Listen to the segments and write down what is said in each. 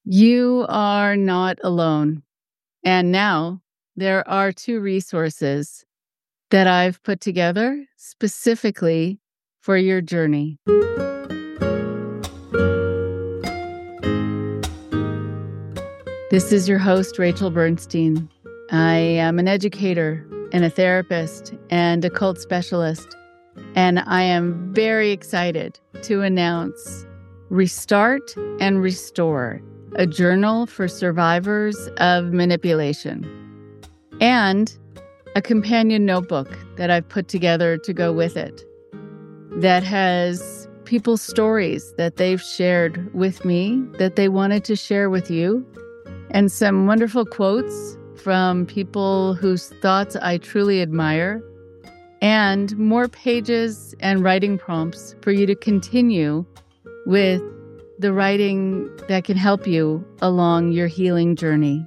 You are not alone. And now there are two resources that I've put together specifically for your journey. This is your host, Rachel Bernstein. I am an educator and a therapist and a cult specialist, and I am very excited to announce Restart and Restore, a journal for survivors of manipulation, and a companion notebook that I've put together to go with it that has people's stories that they've shared with me that they wanted to share with you, and some wonderful quotes from people whose thoughts I truly admire, and more pages and writing prompts for you to continue with the writing that can help you along your healing journey.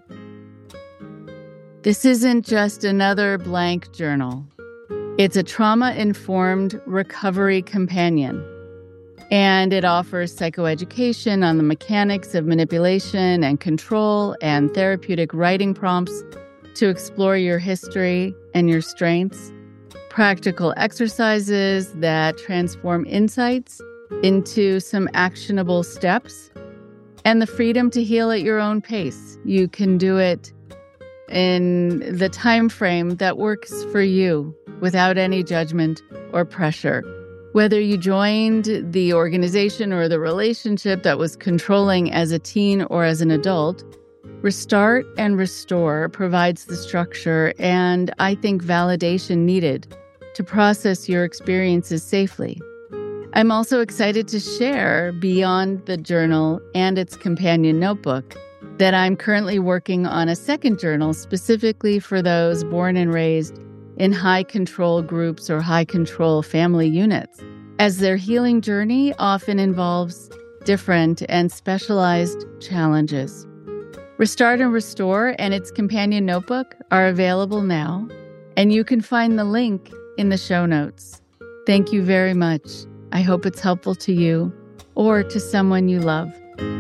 This isn't just another blank journal. It's a trauma-informed recovery companion, and it offers psychoeducation on the mechanics of manipulation and control and therapeutic writing prompts to explore your history and your strengths, practical exercises that transform insights into some actionable steps, and the freedom to heal at your own pace. You can do it in the time frame that works for you without any judgment or pressure. Whether you joined the organization or the relationship that was controlling as a teen or as an adult, Restart and Restore provides the structure and, I think, validation needed to process your experiences safely. I'm also excited to share, beyond the journal and its companion notebook, that I'm currently working on a second journal specifically for those born and raised in high control groups or high control family units, as their healing journey often involves different and specialized challenges. Restart and Restore and its companion notebook are available now, and you can find the link in the show notes. Thank you very much. I hope it's helpful to you or to someone you love.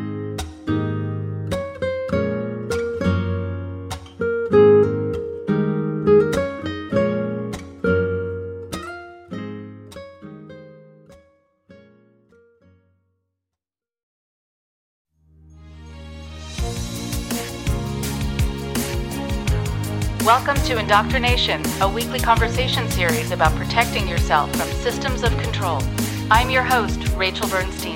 Welcome to Indoctrination, a weekly conversation series about protecting yourself from systems of control. I'm your host, Rachel Bernstein.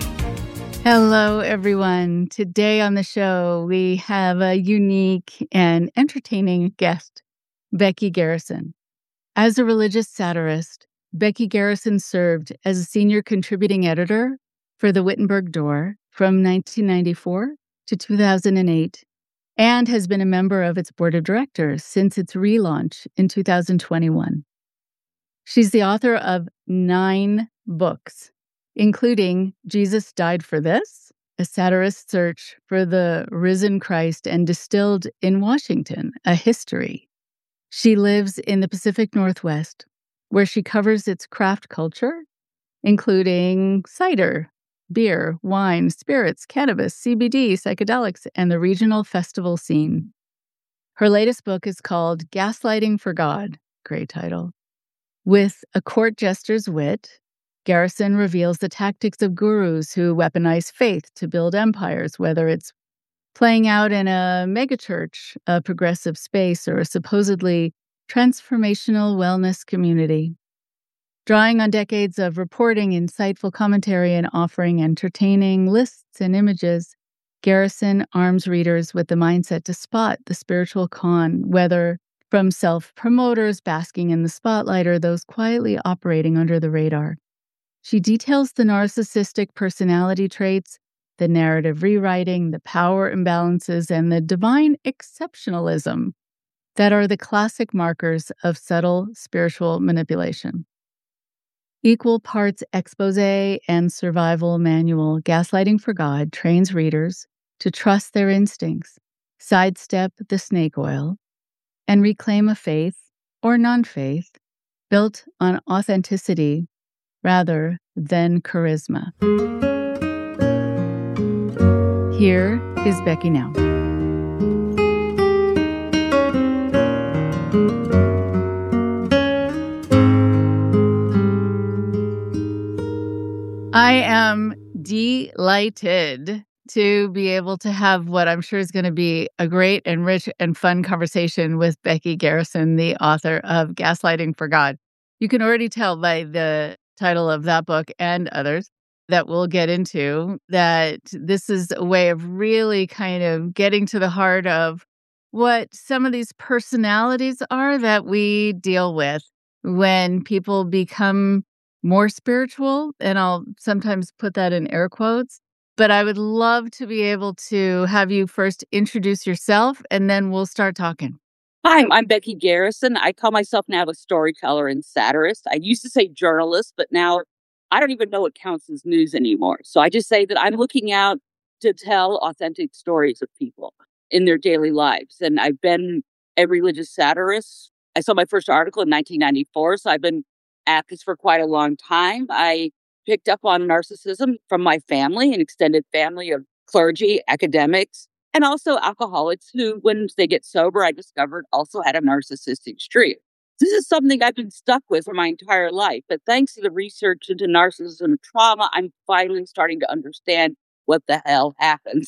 Hello, everyone. Today on the show, we have a unique and entertaining guest, Becky Garrison. As a religious satirist, Becky Garrison served as a senior contributing editor for the Wittenberg Door from 1994 to 2008, and has been a member of its board of directors since its relaunch in 2021. She's the author of 9 books, including Jesus Died for This, a satirist search for the risen Christ and distilled in Washington, a history. She lives in the Pacific Northwest, where she covers its craft culture, including cider, beer, wine, spirits, cannabis, CBD, psychedelics, and the regional festival scene. Her latest book is called Gaslighting for God, great title. With a court jester's wit, Garrison reveals the tactics of gurus who weaponize faith to build empires, whether it's playing out in a megachurch, a progressive space, or a supposedly transformational wellness community. Drawing on decades of reporting, insightful commentary, and offering entertaining lists and images, Garrison arms readers with the mindset to spot the spiritual con, whether from self-promoters basking in the spotlight or those quietly operating under the radar. She details the narcissistic personality traits, the narrative rewriting, the power imbalances, and the divine exceptionalism that are the classic markers of subtle spiritual manipulation. Equal parts expose and survival manual, Gaslighting for God trains readers to trust their instincts, sidestep the snake oil, and reclaim a faith or non-faith built on authenticity rather than charisma. Here is Becky now. I am delighted to be able to have what I'm sure is going to be a great and rich and fun conversation with Becky Garrison, the author of Gaslighting for God. You can already tell by the title of that book and others that we'll get into that this is a way of really kind of getting to the heart of what some of these personalities are that we deal with when people become more spiritual, and I'll sometimes put that in air quotes. But I would love to be able to have you first introduce yourself, and then we'll start talking. Hi, I'm Becky Garrison. I call myself now a storyteller and satirist. I used to say journalist, but now I don't even know what counts as news anymore. So I just say that I'm looking out to tell authentic stories of people in their daily lives. And I've been a religious satirist. I saw my first article in 1994, so I've been at this for quite a long time. I picked up on narcissism from my family, an extended family of clergy, academics, and also alcoholics who, when they get sober, I discovered also had a narcissistic streak. This is something I've been stuck with for my entire life. But thanks to the research into narcissism and trauma, I'm finally starting to understand what the hell happens.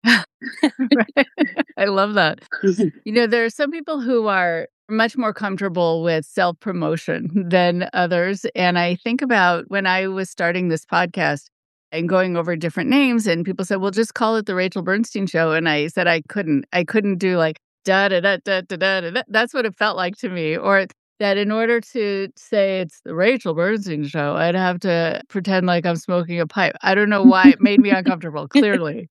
I love that. There are some people who are much more comfortable with self-promotion than others. And I think about when I was starting this podcast and going over different names, and people said, well, just call it the Rachel Bernstein Show. And I said I couldn't do like da da da da da da da. That's what it felt like to me. Or that in order to say it's the Rachel Bernstein Show, I'd have to pretend like I'm smoking a pipe. I don't know why it made me uncomfortable, clearly.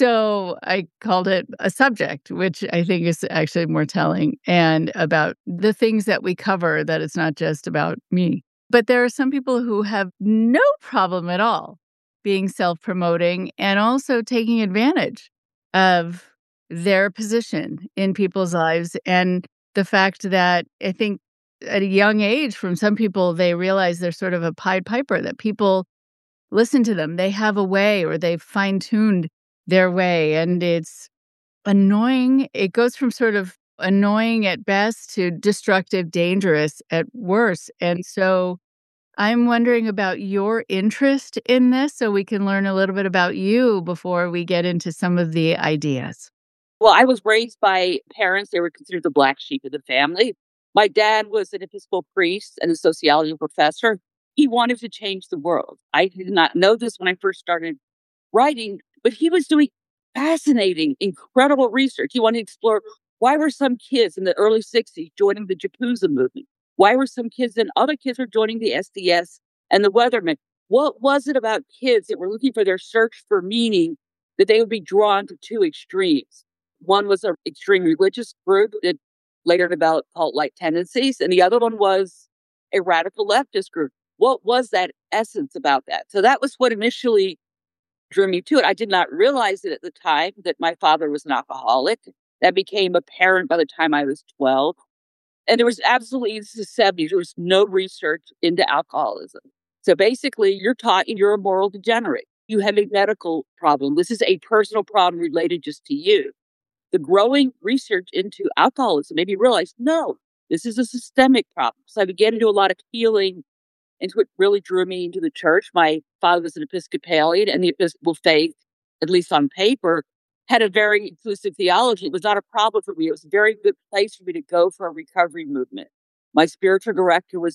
So I called it a subject, which I think is actually more telling, and about the things that we cover, that it's not just about me. But there are some people who have no problem at all being self-promoting and also taking advantage of their position in people's lives. And the fact that I think at a young age, from some people, they realize they're sort of a Pied Piper, that people listen to them. They have a way, or they've fine-tuned their way. And it's annoying. It goes from sort of annoying at best to destructive, dangerous at worst. And so I'm wondering about your interest in this so we can learn a little bit about you before we get into some of the ideas. Well, I was raised by parents. They were considered the black sheep of the family. My dad was an Episcopal priest and a sociology professor. He wanted to change the world. I did not know this when I first started writing, but he was doing fascinating, incredible research. He wanted to explore why were some kids in the early 60s joining the Yakuza movement? Why were some kids and other kids were joining the SDS and the Weathermen? What was it about kids that were looking for their search for meaning that they would be drawn to two extremes? One was an extreme religious group that later developed cult-like tendencies, and the other one was a radical leftist group. What was that essence about that? So that was what initially drew me to it. I did not realize it at the time that my father was an alcoholic. That became apparent by the time I was 12. And there was absolutely, this is the 70s, there was no research into alcoholism. So basically, you're taught you're a moral degenerate. You have a medical problem. This is a personal problem related just to you. The growing research into alcoholism made me realize, no, this is a systemic problem. So I began to do a lot of healing, and what really drew me into the church. My father was an Episcopalian, and the Episcopal faith, at least on paper, had a very inclusive theology. It was not a problem for me. It was a very good place for me to go for a recovery movement. My spiritual director was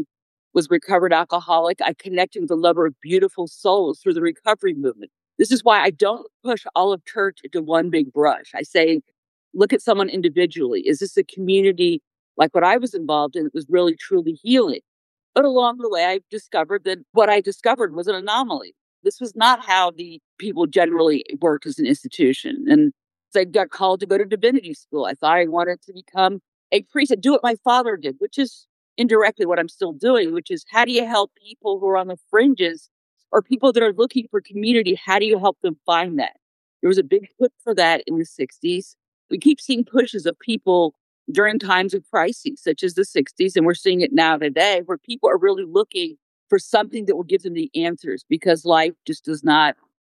recovered alcoholic. I connected with a lover of beautiful souls through the recovery movement. This is why I don't push all of church into one big brush. I say, look at someone individually. Is this a community like what I was involved in that was really, truly healing? But along the way, I discovered that what I discovered was an anomaly. This was not how the people generally work as an institution. And so I got called to go to divinity school. I thought I wanted to become a priest and do what my father did, which is indirectly what I'm still doing, which is how do you help people who are on the fringes or people that are looking for community? How do you help them find that? There was a big push for that in the 60s. We keep seeing pushes of people during times of crises, such as the 60s, and we're seeing it now today, where people are really looking for something that will give them the answers because life just does not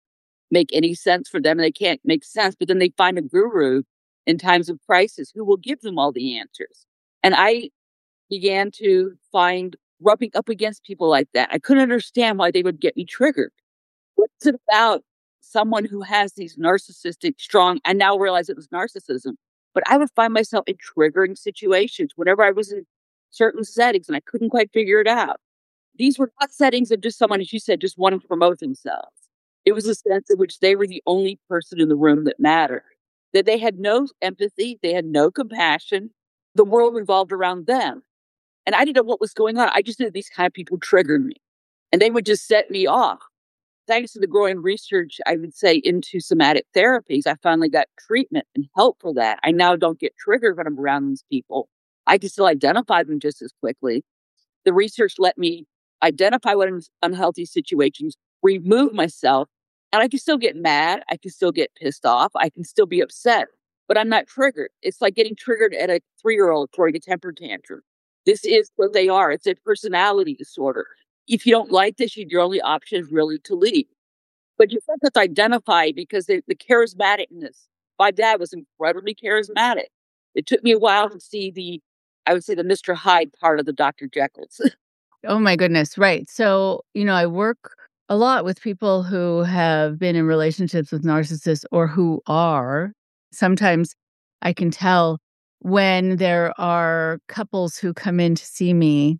make any sense for them and they can't make sense. But then they find a guru in times of crisis who will give them all the answers. And I began to find rubbing up against people like that. I couldn't understand why they would get me triggered. What's it about someone who has these narcissistic, strong, I now realize it was narcissism, but I would find myself in triggering situations whenever I was in certain settings and I couldn't quite figure it out. These were not settings of just someone, as you said, just wanting to promote themselves. It was a sense in which they were the only person in the room that mattered, that they had no empathy, they had no compassion. The world revolved around them. And I didn't know what was going on. I just knew these kind of people triggered me and they would just set me off. Thanks to the growing research, I would say, into somatic therapies, I finally got treatment and help for that. I now don't get triggered when I'm around these people. I can still identify them just as quickly. The research let me identify what unhealthy situations, remove myself, and I can still get mad. I can still get pissed off. I can still be upset, but I'm not triggered. It's like getting triggered at a 3-year-old throwing a temper tantrum. This is what they are. It's a personality disorder. If you don't like this, your only option is really to leave. But you have to identify because the charismaticness. My dad was incredibly charismatic. It took me a while to see I would say the Mr. Hyde part of the Dr. Jekylls. Oh my goodness. Right. So, I work a lot with people who have been in relationships with narcissists or who are. Sometimes I can tell when there are couples who come in to see me,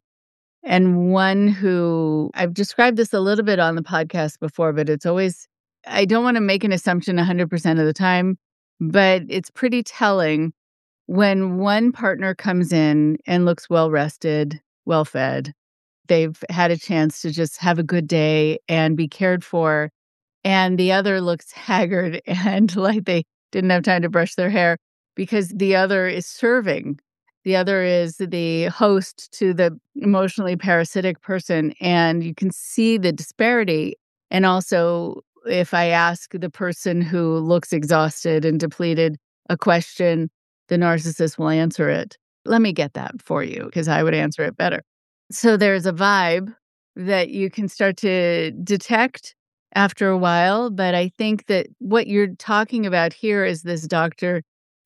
and one who I've described this a little bit on the podcast before, but it's always, I don't want to make an assumption 100% of the time, but it's pretty telling when one partner comes in and looks well rested, well fed. They've had a chance to just have a good day and be cared for. And the other looks haggard and like they didn't have time to brush their hair because the other is serving. The other is the host to the emotionally parasitic person. And you can see the disparity. And also, if I ask the person who looks exhausted and depleted a question, the narcissist will answer it. Let me get that for you because I would answer it better. So there's a vibe that you can start to detect after a while. But I think that what you're talking about here is this Dr.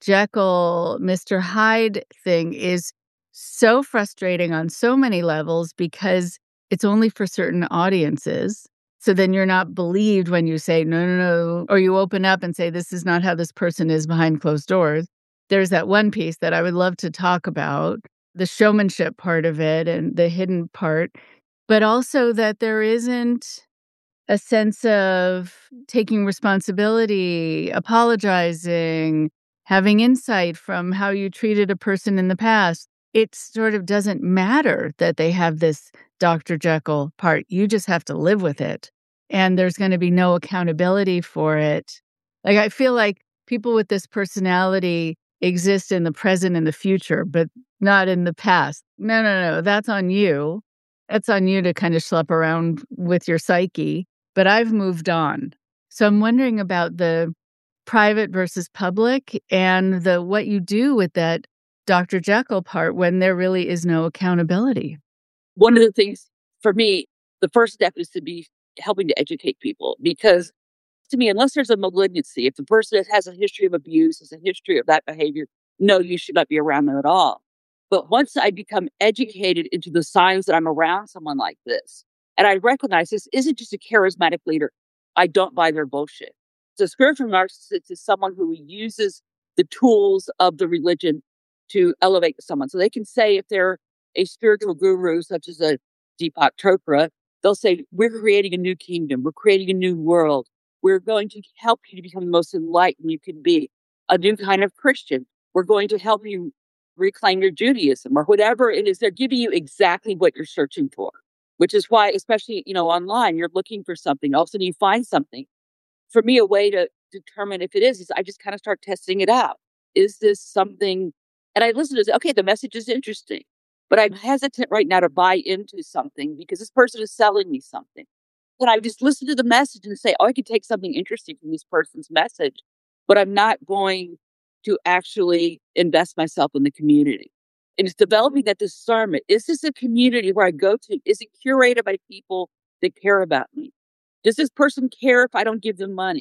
Jekyll, Mr. Hyde thing is so frustrating on so many levels because it's only for certain audiences. So then you're not believed when you say, no, or you open up and say, this is not how this person is behind closed doors. There's that one piece that I would love to talk about, the showmanship part of it and the hidden part, but also that there isn't a sense of taking responsibility, apologizing, having insight from how you treated a person in the past. It sort of doesn't matter that they have this Dr. Jekyll part. You just have to live with it. And there's going to be no accountability for it. Like, I feel like people with this personality exist in the present and the future, but not in the past. No. That's on you. That's on you to kind of schlep around with your psyche. But I've moved on. So I'm wondering about the private versus public and what you do with that Dr. Jekyll part when there really is no accountability. One of the things for me, the first step is to be helping to educate people because to me, unless there's a malignancy, if the person has a history of abuse, has a history of that behavior, no, you should not be around them at all. But once I become educated into the signs that I'm around someone like this, and I recognize this isn't just a charismatic leader, I don't buy their bullshit. So spiritual narcissist is someone who uses the tools of the religion to elevate someone. So they can say if they're a spiritual guru, such as a Deepak Chopra, they'll say, we're creating a new kingdom. We're creating a new world. We're going to help you to become the most enlightened you can be. A new kind of Christian. We're going to help you reclaim your Judaism or whatever it is. They're giving you exactly what you're searching for, which is why, especially, online, you're looking for something. All of a sudden you find something. For me, a way to determine if it is I just kind of start testing it out. Is this something? And I listen to say, okay, the message is interesting, but I'm hesitant right now to buy into something because this person is selling me something. And I just listen to the message and say, I could take something interesting from this person's message, but I'm not going to actually invest myself in the community. And it's developing that discernment. Is this a community where I go to? Is it curated by people that care about me? Does this person care if I don't give them money?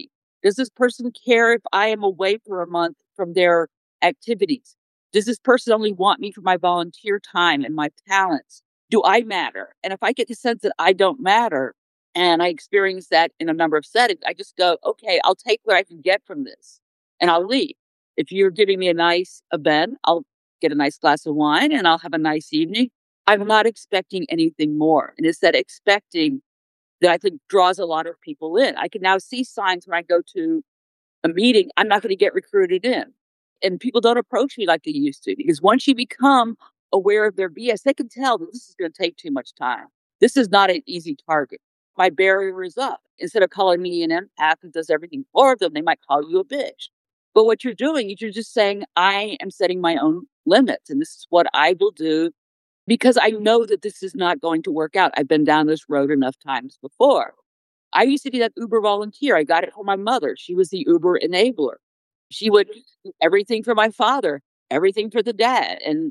Does this person care if I am away for a month from their activities? Does this person only want me for my volunteer time and my talents? Do I matter? And if I get the sense that I don't matter, and I experience that in a number of settings, I just go, okay, I'll take what I can get from this and I'll leave. If you're giving me a nice event, I'll get a nice glass of wine and I'll have a nice evening. I'm not expecting anything more. And it's that expecting that I think draws a lot of people in. I can now see signs when I go to a meeting, I'm not going to get recruited in. And people don't approach me like they used to, because once you become aware of their BS, they can tell that this is going to take too much time. This is not an easy target. My barrier is up. Instead of calling me an empath who does everything for them, they might call you a bitch. But what you're doing is you're just saying, I am setting my own limits, and this is what I will do because I know that this is not going to work out. I've been down this road enough times before. I used to be that Uber volunteer. I got it from my mother. She was the Uber enabler. She would do everything for my father, everything for the dad. And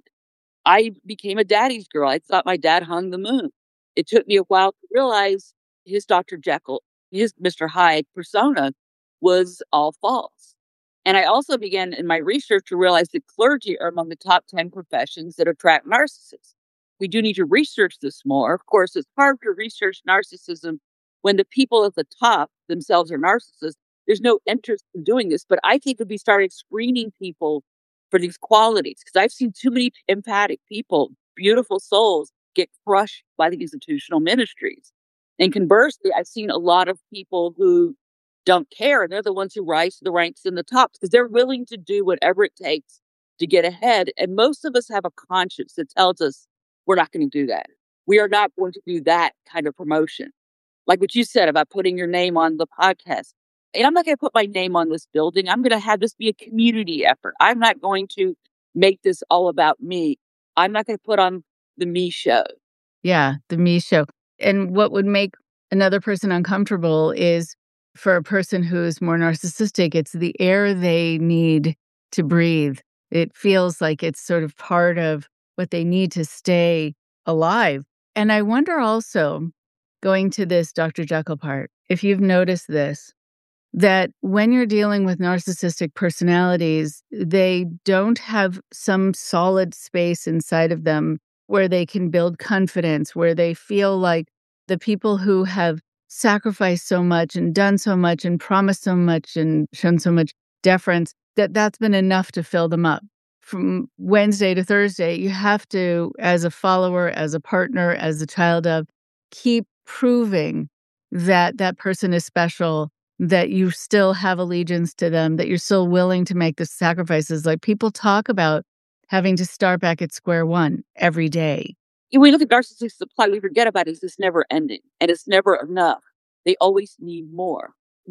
I became a daddy's girl. I thought my dad hung the moon. It took me a while to realize his Dr. Jekyll, his Mr. Hyde persona was all false. And I also began in my research to realize that clergy are among the top 10 professions that attract narcissists. We do need to research this more. Of course, it's hard to research narcissism when the people at the top themselves are narcissists. There's no interest in doing this. But I think if we started screening people for these qualities, because I've seen too many empathic people, beautiful souls, get crushed by the institutional ministries. And conversely, I've seen a lot of people who don't care, and they're the ones who rise to the ranks in the tops because they're willing to do whatever it takes to get ahead. And most of us have a conscience that tells us we're not going to do that. We are not going to do that kind of promotion. Like what you said about putting your name on the podcast. And I'm not going to put my name on this building. I'm going to have this be a community effort. I'm not going to make this all about me. I'm not going to put on the me show. Yeah, the me show. And what would make another person uncomfortable is for a person who's more narcissistic, it's the air they need to breathe. It feels like it's sort of part of what they need to stay alive. And I wonder also, going to this Dr. Jekyll part, if you've noticed this, that when you're dealing with narcissistic personalities, they don't have some solid space inside of them where they can build confidence, where they feel like the people who have sacrificed so much and done so much and promised so much and shown so much deference, that's been enough to fill them up. From Wednesday to Thursday, you have to, as a follower, as a partner, as a child of, keep proving that that person is special, that you still have allegiance to them, that you're still willing to make the sacrifices. Like people talk about having to start back at square one every day. When we look at narcissistic supply, we forget about it. It's never ending and it's never enough. They always need more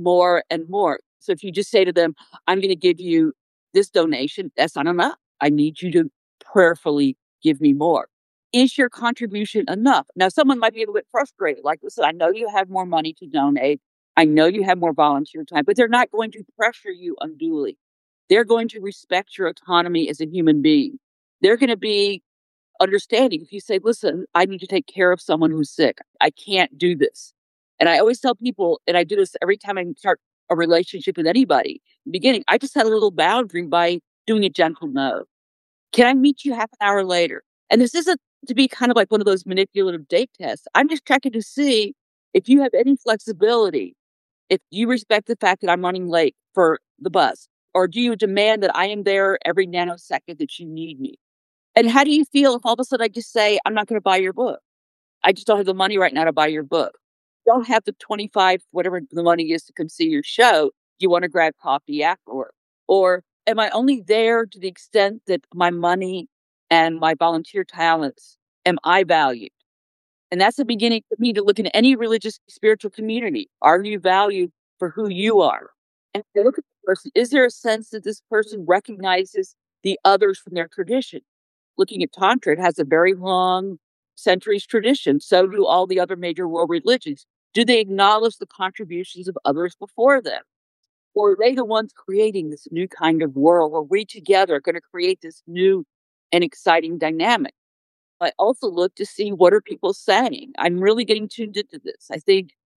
and more. So if you just say to them, I'm going to give you this donation, that's not enough. I need you to prayerfully give me more. Is your contribution enough? Now, someone might be a little bit frustrated. Like, listen, I know you have more money to donate. I know you have more volunteer time, but they're not going to pressure you unduly. They're going to respect your autonomy as a human being. They're going to be understanding. If you say, listen, I need to take care of someone who's sick. I can't do this. And I always tell people, and I do this every time I start a relationship with anybody, in the beginning, I just had a little boundary by doing a gentle no. Can I meet you half an hour later? And this isn't to be kind of like one of those manipulative date tests. I'm just checking to see if you have any flexibility, if you respect the fact that I'm running late for the bus, or do you demand that I am there every nanosecond that you need me? And how do you feel if all of a sudden I just say, I'm not going to buy your book? I just don't have the money right now to buy your book. Don't have the 25, whatever the money is to come see your show. Do you want to grab coffee afterward? Or am I only there to the extent that my money and my volunteer talents, am I valued? And that's the beginning for me to look in any religious, spiritual community. Are you valued for who you are? And if I look at the person, is there a sense that this person recognizes the others from their tradition? Looking at Tantra, it has a very long centuries tradition. So do all the other major world religions. Do they acknowledge the contributions of others before them? Or are they the ones creating this new kind of world where we together are going to create this new and exciting dynamic? I also look to see what are people saying. I'm really getting tuned into this. I think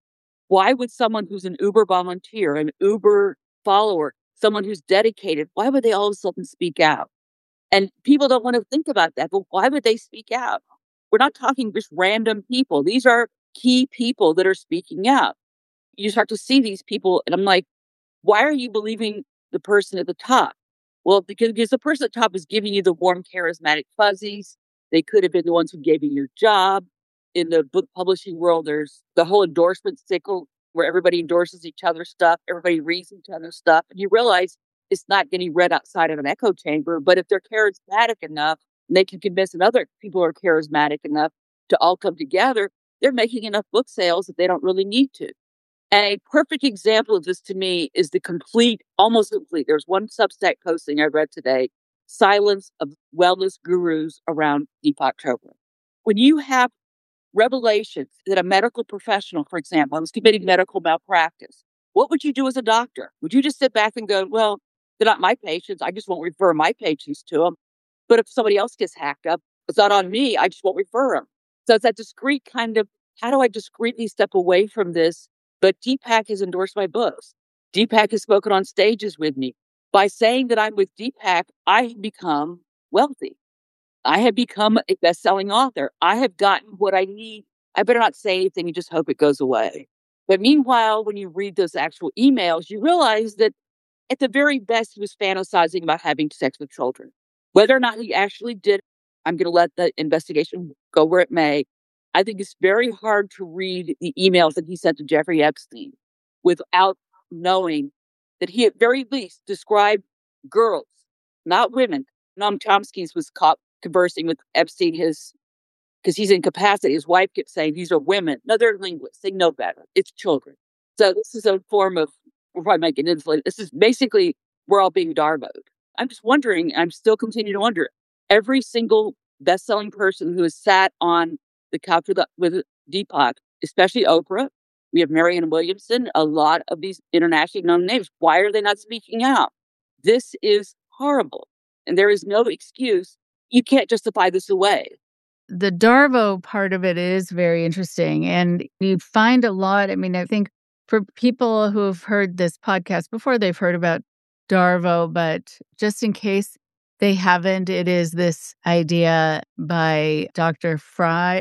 Why would someone who's an Uber volunteer, an Uber follower, someone who's dedicated, why would they all of a sudden speak out? And people don't want to think about that, but why would they speak out? We're not talking just random people. These are key people that are speaking out. You start to see these people, and I'm like, why are you believing the person at the top? Well, because the person at the top is giving you the warm, charismatic fuzzies. They could have been the ones who gave you your job. In the book publishing world, there's the whole endorsement cycle where everybody endorses each other's stuff. Everybody reads each other's stuff. And you realize it's not getting read outside of an echo chamber. But if they're charismatic enough, and they can convince other people who are charismatic enough to all come together, they're making enough book sales that they don't really need to. And a perfect example of this to me is almost complete. There's one Substack posting I read today, Silence of Wellness Gurus Around Deepak Chopra. When you have revelations that a medical professional, for example, was committing medical malpractice, what would you do as a doctor? Would you just sit back and go, well, they're not my patients. I just won't refer my patients to them. But if somebody else gets hacked up, it's not on me. I just won't refer them. So it's that discrete kind of, how do I discreetly step away from this? But Deepak has endorsed my books. Deepak has spoken on stages with me. By saying that I'm with Deepak, I have become wealthy. I have become a best-selling author. I have gotten what I need. I better not say anything and just hope it goes away. But meanwhile, when you read those actual emails, you realize that at the very best, he was fantasizing about having sex with children. Whether or not he actually did, I'm going to let the investigation go where it may. I think it's very hard to read the emails that he sent to Jeffrey Epstein without knowing that he at very least described girls, not women. Noam Chomsky was caught conversing with Epstein, because he's incapacitated. His wife kept saying, these are women. No, they're linguists. They know better. It's children. So this is a form of, we're probably making influence. This is basically, we're all being Darvoed. I'm just wondering, I'm still continuing to wonder, every single best-selling person who has sat on the couch with Deepak, especially Oprah, we have Marianne Williamson, a lot of these internationally known names. Why are they not speaking out? This is horrible. And there is no excuse. You can't justify this away. The Darvo part of it is very interesting. And you find a lot. I mean, I think for people who have heard this podcast before, they've heard about Darvo, but just in case they haven't, it is this idea by Dr. Fry,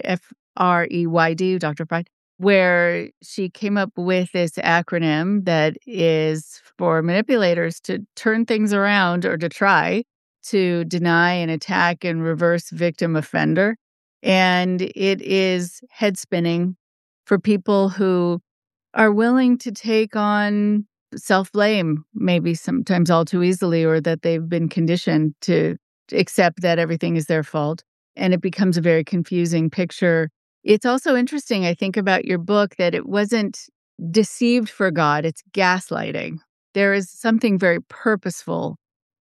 Freyd, Dr. Freyd, where she came up with this acronym that is for manipulators to turn things around or to try to deny and attack and reverse victim offender. And it is head spinning for people who are willing to take on self-blame, maybe sometimes all too easily, or that they've been conditioned to accept that everything is their fault. And it becomes a very confusing picture. It's also interesting, I think, about your book that it wasn't deceived for God, it's gaslighting. There is something very purposeful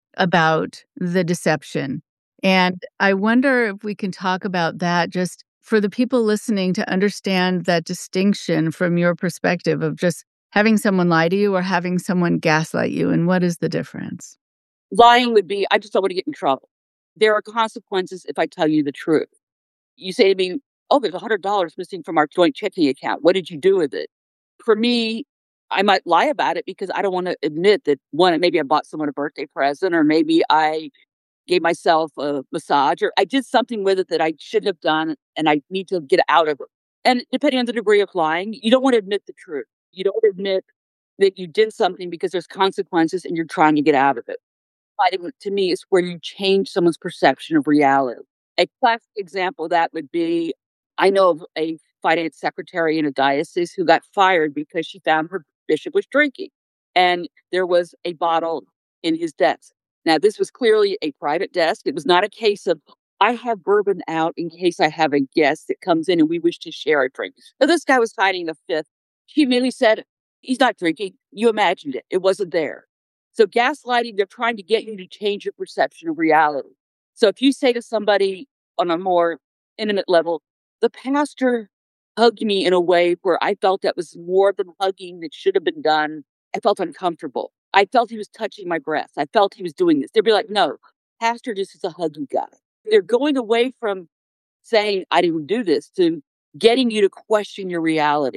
about the deception. And I wonder if we can talk about that just for the people listening to understand that distinction from your perspective of just having someone lie to you or having someone gaslight you. And what is the difference? Lying would be, I just don't want to get in trouble. There are consequences if I tell you the truth. You say to me, oh, there's $100 missing from our joint checking account. What did you do with it? For me, I might lie about it because I don't want to admit that, one, maybe I bought someone a birthday present, or maybe I gave myself a massage, or I did something with it that I shouldn't have done, and I need to get out of it. And depending on the degree of lying, you don't want to admit the truth. You don't admit that you did something because there's consequences and you're trying to get out of it. Fighting, to me, is where you change someone's perception of reality. A classic example of that would be, I know of a finance secretary in a diocese who got fired because she found her bishop was drinking. And there was a bottle in his desk. Now, this was clearly a private desk. It was not a case of, I have bourbon out in case I have a guest that comes in and we wish to share a drink. So this guy was hiding a fifth. She immediately said, he's not drinking. You imagined it. It wasn't there. So gaslighting, they're trying to get you to change your perception of reality. So if you say to somebody on a more intimate level, the pastor hugged me in a way where I felt that was more than hugging that should have been done. I felt uncomfortable. I felt he was touching my breast. I felt he was doing this. They'd be like, no, pastor just is a huggy guy. They're going away from saying, I didn't do this, to getting you to question your reality.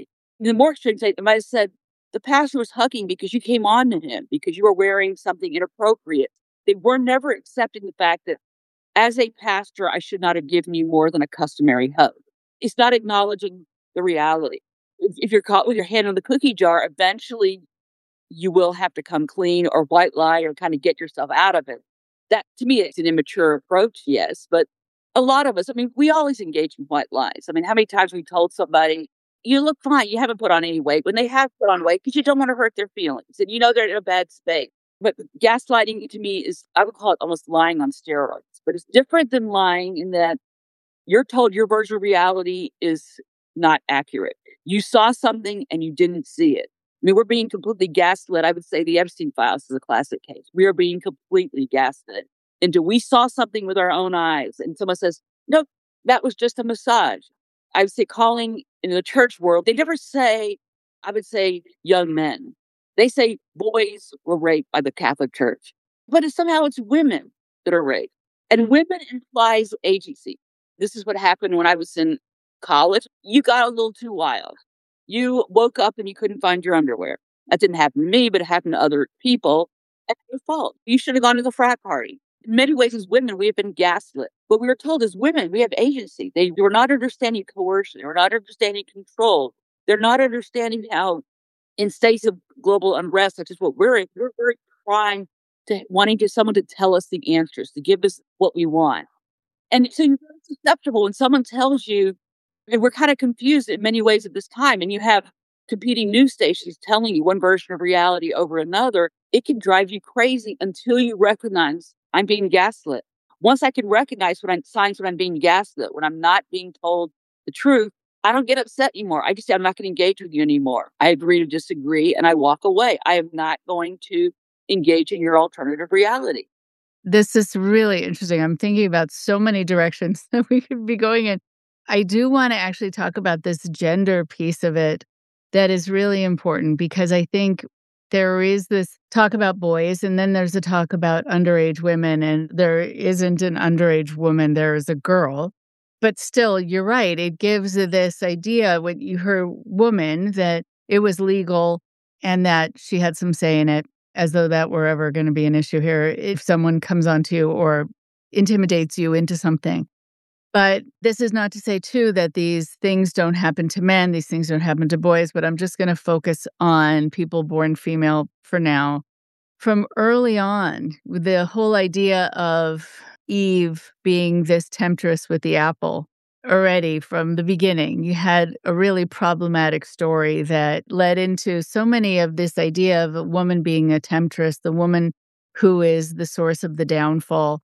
In the more extreme state, they might have said, the pastor was hugging because you came on to him, because you were wearing something inappropriate. They were never accepting the fact that as a pastor, I should not have given you more than a customary hug. It's not acknowledging the reality. If you're caught with your hand on the cookie jar, eventually you will have to come clean or white lie or kind of get yourself out of it. That, to me, it's an immature approach, yes. But a lot of us, I mean, we always engage in white lies. I mean, how many times we told somebody, you look fine, you haven't put on any weight, when they have put on weight because you don't want to hurt their feelings and you know they're in a bad space. But gaslighting to me is, I would call it almost lying on steroids. But it's different than lying in that you're told your version of reality is not accurate. You saw something and you didn't see it. I mean, we're being completely gaslit. I would say the Epstein Files is a classic case. We are being completely gaslit into we saw something with our own eyes. And someone says, no, that was just a massage. I would say calling in the church world, they never say, I would say young men. They say boys were raped by the Catholic Church. But somehow it's women that are raped. And women implies agency. This is what happened when I was in college. You got a little too wild. You woke up and you couldn't find your underwear. That didn't happen to me, but it happened to other people. And it's your fault. You should have gone to the frat party. In many ways, as women, we have been gaslit. But we were told as women, we have agency. They were not understanding coercion. They were not understanding control. They're not understanding how in states of global unrest, such as what we're in, we're very primed to wanting to someone to tell us the answers, to give us what we want. And so you're very susceptible when someone tells you, and we're kind of confused in many ways at this time, and you have competing news stations telling you one version of reality over another, it can drive you crazy until you recognize I'm being gaslit. Once I can recognize signs when I'm being gaslit, when I'm not being told the truth, I don't get upset anymore. I just say, I'm not going to engage with you anymore. I agree to disagree and I walk away. I am not going to engage in your alternative reality. This is really interesting. I'm thinking about so many directions that we could be going in. I do want to actually talk about this gender piece of it that is really important, because I think there is this talk about boys and then there's a talk about underage women, and there isn't an underage woman, there is a girl. But still, you're right. It gives this idea when you hear woman that it was legal and that she had some say in it, as though that were ever going to be an issue here if someone comes onto you or intimidates you into something. But this is not to say, too, that these things don't happen to men, these things don't happen to boys, but I'm just going to focus on people born female for now. From early on, the whole idea of Eve being this temptress with the apple, already from the beginning, you had a really problematic story that led into so many of this idea of a woman being a temptress, the woman who is the source of the downfall,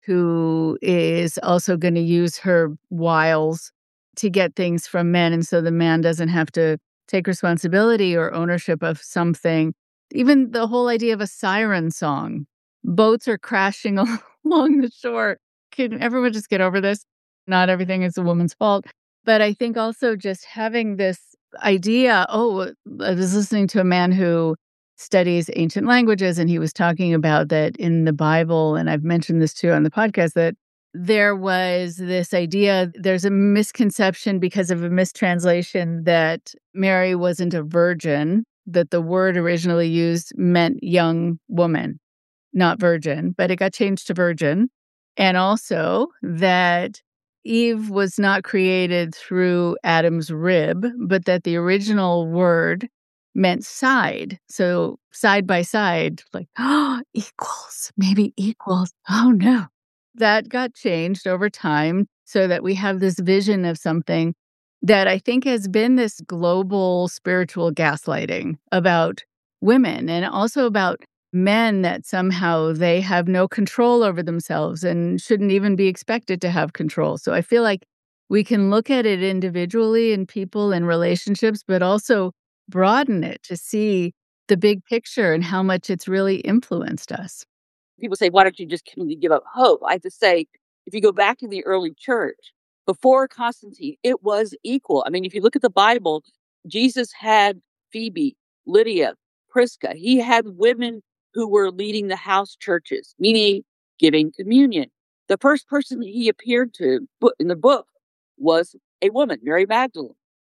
who is also going to use her wiles to get things from men. And so the man doesn't have to take responsibility or ownership of something. Even the whole idea of a siren song. Boats are crashing along the shore. Can everyone just get over this? Not everything is a woman's fault. But I think also just having this idea, I was listening to a man who studies ancient languages, and he was talking about that in the Bible, and I've mentioned this too on the podcast, that there was this idea, there's a misconception because of a mistranslation that Mary wasn't a virgin, that the word originally used meant young woman, not virgin, but it got changed to virgin. And also that Eve was not created through Adam's rib, but that the original word meant side. So side by side, like, equals, maybe equals. Oh no. That got changed over time so that we have this vision of something that I think has been this global spiritual gaslighting about women, and also about men, that somehow they have no control over themselves and shouldn't even be expected to have control. So I feel like we can look at it individually in people and relationships, but also broaden it to see the big picture and how much it's really influenced us. People say, why don't you just completely give up hope? I have to say, if you go back to the early church, before Constantine, it was equal. I mean, if you look at the Bible, Jesus had Phoebe, Lydia, Prisca. He had women who were leading the house churches, meaning giving communion. The first person he appeared to in the book was a woman, Mary Magdalene.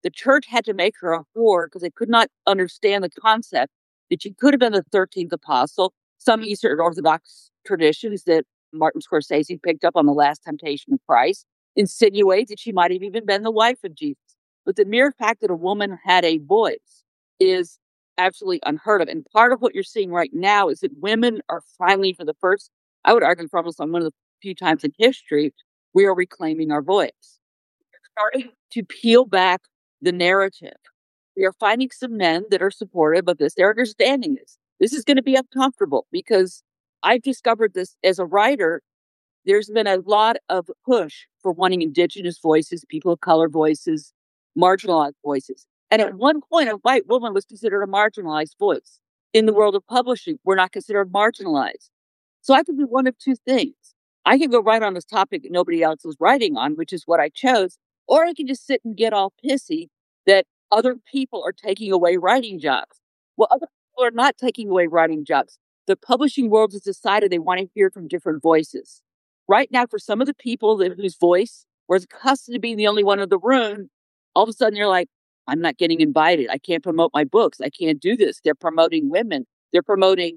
The church had to make her a whore because they could not understand the concept that she could have been the 13th apostle. Some Eastern Orthodox traditions that Martin Scorsese picked up on The Last Temptation of Christ insinuate that she might have even been the wife of Jesus. But the mere fact that a woman had a voice is absolutely unheard of. And part of what you're seeing right now is that women are finally, for the first, I would argue, for almost one of the few times in history, we are reclaiming our voice. We're starting to peel back the narrative. We are finding some men that are supportive of this. They're understanding this. This is going to be uncomfortable because I've discovered this as a writer. There's been a lot of push for wanting Indigenous voices, people of color voices, marginalized voices. And at one point, a white woman was considered a marginalized voice. In the world of publishing, we're not considered marginalized. So I can do one of two things. I can go write on this topic that nobody else is writing on, which is what I chose, or I can just sit and get all pissy that other people are taking away writing jobs. Well, other people are not taking away writing jobs. The publishing world has decided they want to hear from different voices. Right now, for some of the people whose voice was accustomed to being the only one in the room, all of a sudden you're like, I'm not getting invited. I can't promote my books. I can't do this. They're promoting women. They're promoting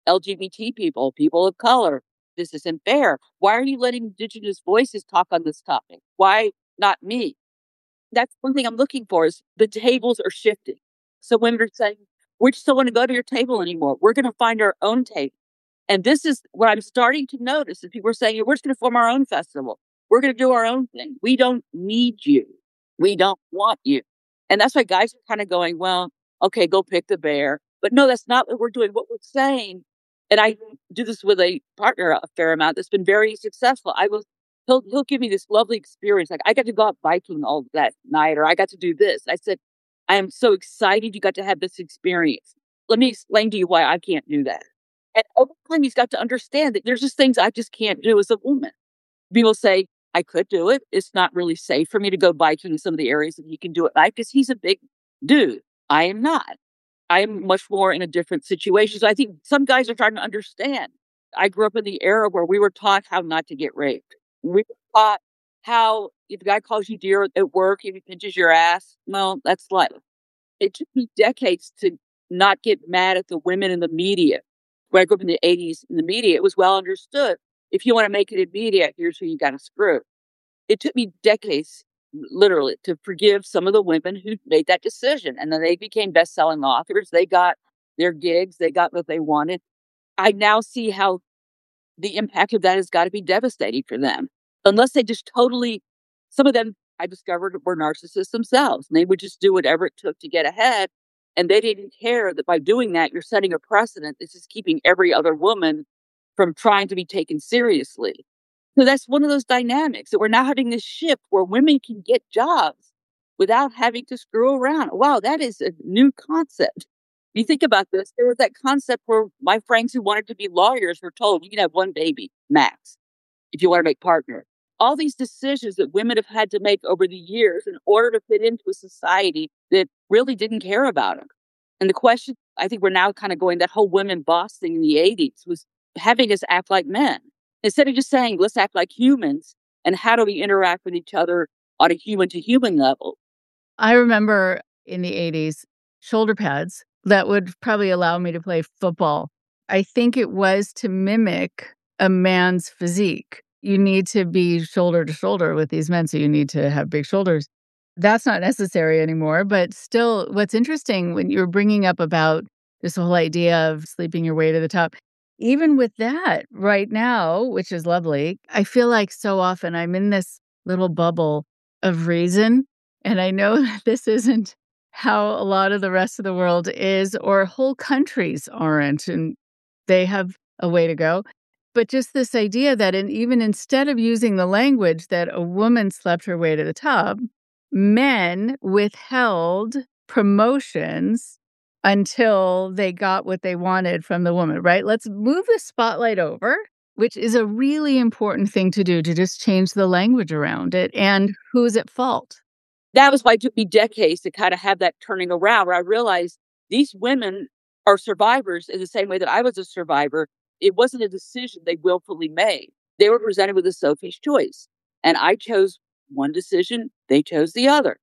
LGBT people, people of color. This isn't fair. Why are you letting Indigenous voices talk on this topic? Why not me? That's one thing I'm looking for is the tables are shifting. So women are saying, we just don't want to go to your table anymore. We're going to find our own table. And this is what I'm starting to notice is people are saying, we're just going to form our own festival. We're going to do our own thing. We don't need you. We don't want you. And that's why guys are kind of going, well, okay, go pick the bear. But no, that's not what we're doing. What we're saying, and I do this with a partner a fair amount that's been very successful. He'll give me this lovely experience. Like I got to go out biking all that night, or I got to do this. I said, I am so excited you got to have this experience. Let me explain to you why I can't do that. And over time, he's got to understand that there's just things I just can't do as a woman. People say, I could do it. It's not really safe for me to go biking in some of the areas that he can do it at night because he's a big dude. I am not. I am much more in a different situation. So I think some guys are trying to understand. I grew up in the era where we were taught how not to get raped. We were taught how if a guy calls you dear at work, if he pinches your ass, well, that's life. It took me decades to not get mad at the women in the media. When I grew up in the 80s in the media, it was well understood. If you want to make it in media, here's who you got to screw. It took me decades, literally, to forgive some of the women who made that decision. And then they became best-selling authors. They got their gigs. They got what they wanted. I now see how the impact of that has got to be devastating for them. Unless they just totally, some of them I discovered were narcissists themselves. And they would just do whatever it took to get ahead. And they didn't care that by doing that, you're setting a precedent. This is keeping every other woman from trying to be taken seriously. So that's one of those dynamics that we're now having this shift where women can get jobs without having to screw around. Wow, that is a new concept. If you think about this, there was that concept where my friends who wanted to be lawyers were told you can have one baby, max, if you want to make partner. All these decisions that women have had to make over the years in order to fit into a society that really didn't care about them. And the question, I think we're now kind of going, that whole women boss thing in the 80s was having us act like men. Instead of just saying, let's act like humans, and how do we interact with each other on a human-to-human level? I remember in the 80s, shoulder pads that would probably allow me to play football. I think it was to mimic a man's physique. You need to be shoulder to shoulder with these men, so you need to have big shoulders. That's not necessary anymore, but still, what's interesting when you're bringing up about this whole idea of sleeping your way to the top, even with that right now, which is lovely, I feel like so often I'm in this little bubble of reason. And I know that this isn't how a lot of the rest of the world is, or whole countries aren't, and they have a way to go. But just this idea that even instead of using the language that a woman slept her way to the top, men withheld promotions until they got what they wanted from the woman, right? Let's move the spotlight over, which is a really important thing to do, to just change the language around it. And who's at fault? That was why it took me decades to kind of have that turning around, where I realized these women are survivors in the same way that I was a survivor. It wasn't a decision they willfully made. They were presented with a Sophie's choice. And I chose one decision, they chose the other.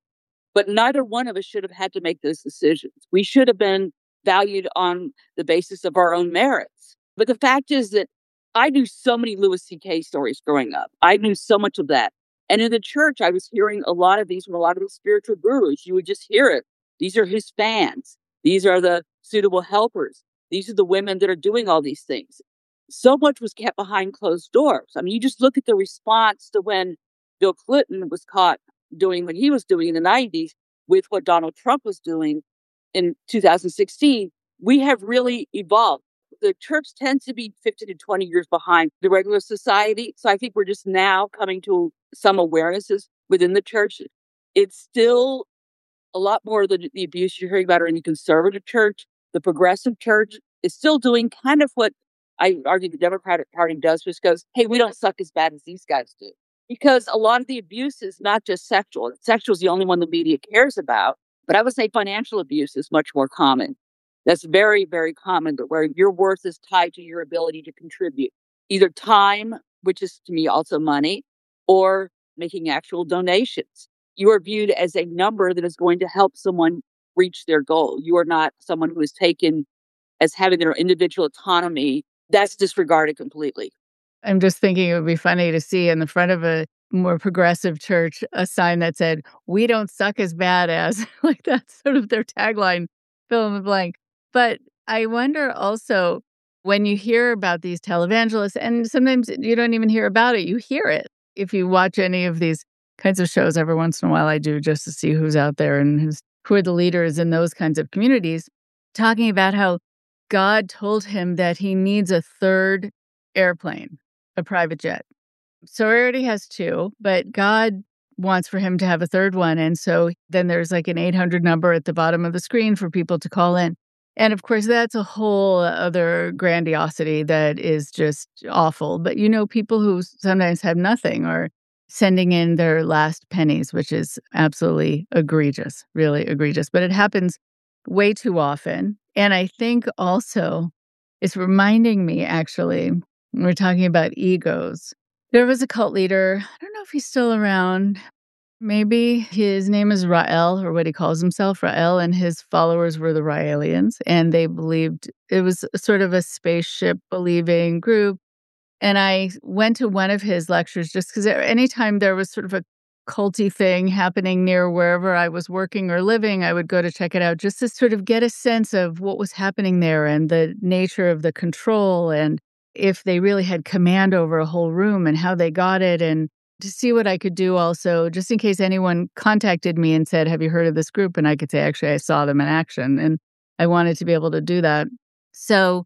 But neither one of us should have had to make those decisions. We should have been valued on the basis of our own merits. But the fact is that I knew so many Louis C.K. stories growing up. I knew so much of that. And in the church, I was hearing a lot of these from a lot of the spiritual gurus. You would just hear it. These are his fans. These are the suitable helpers. These are the women that are doing all these things. So much was kept behind closed doors. I mean, you just look at the response to when Bill Clinton was caught doing what he was doing in the 90s with what Donald Trump was doing in 2016. We have really evolved. The church tends to be 15 to 20 years behind the regular society. So I think we're just now coming to some awarenesses within the church. It's still a lot more than the abuse you're hearing about in the conservative church. The progressive church is still doing kind of what I argue the Democratic Party does, which goes, hey, we don't suck as bad as these guys do. Because a lot of the abuse is not just sexual. Sexual is the only one the media cares about. But I would say financial abuse is much more common. That's very, very common, but where your worth is tied to your ability to contribute. Either time, which is to me also money, or making actual donations. You are viewed as a number that is going to help someone reach their goal. You are not someone who is taken as having their individual autonomy. That's disregarded completely. I'm just thinking it would be funny to see in the front of a more progressive church a sign that said, "We don't suck as bad as," like that's sort of their tagline, fill in the blank. But I wonder also when you hear about these televangelists, and sometimes you don't even hear about it, you hear it. If you watch any of these kinds of shows, every once in a while I do just to see who's out there and who are the leaders in those kinds of communities, talking about how God told him that he needs a third airplane, a private jet. So he already has two, but God wants for him to have a third one. And so then there's like an 800 number at the bottom of the screen for people to call in. And of course, that's a whole other grandiosity that is just awful. But people who sometimes have nothing are sending in their last pennies, which is absolutely egregious, really egregious. But it happens way too often. And I think also it's reminding me, actually, when we're talking about egos. There was a cult leader. I don't know if he's still around. Maybe his name is Rael, or what he calls himself, Rael, and his followers were the Raelians, and they believed it was sort of a spaceship-believing group. And I went to one of his lectures just because anytime there was sort of a culty thing happening near wherever I was working or living, I would go to check it out just to sort of get a sense of what was happening there and the nature of the control and if they really had command over a whole room and how they got it, and to see what I could do also, just in case anyone contacted me and said, have you heard of this group? And I could say, actually, I saw them in action, and I wanted to be able to do that. So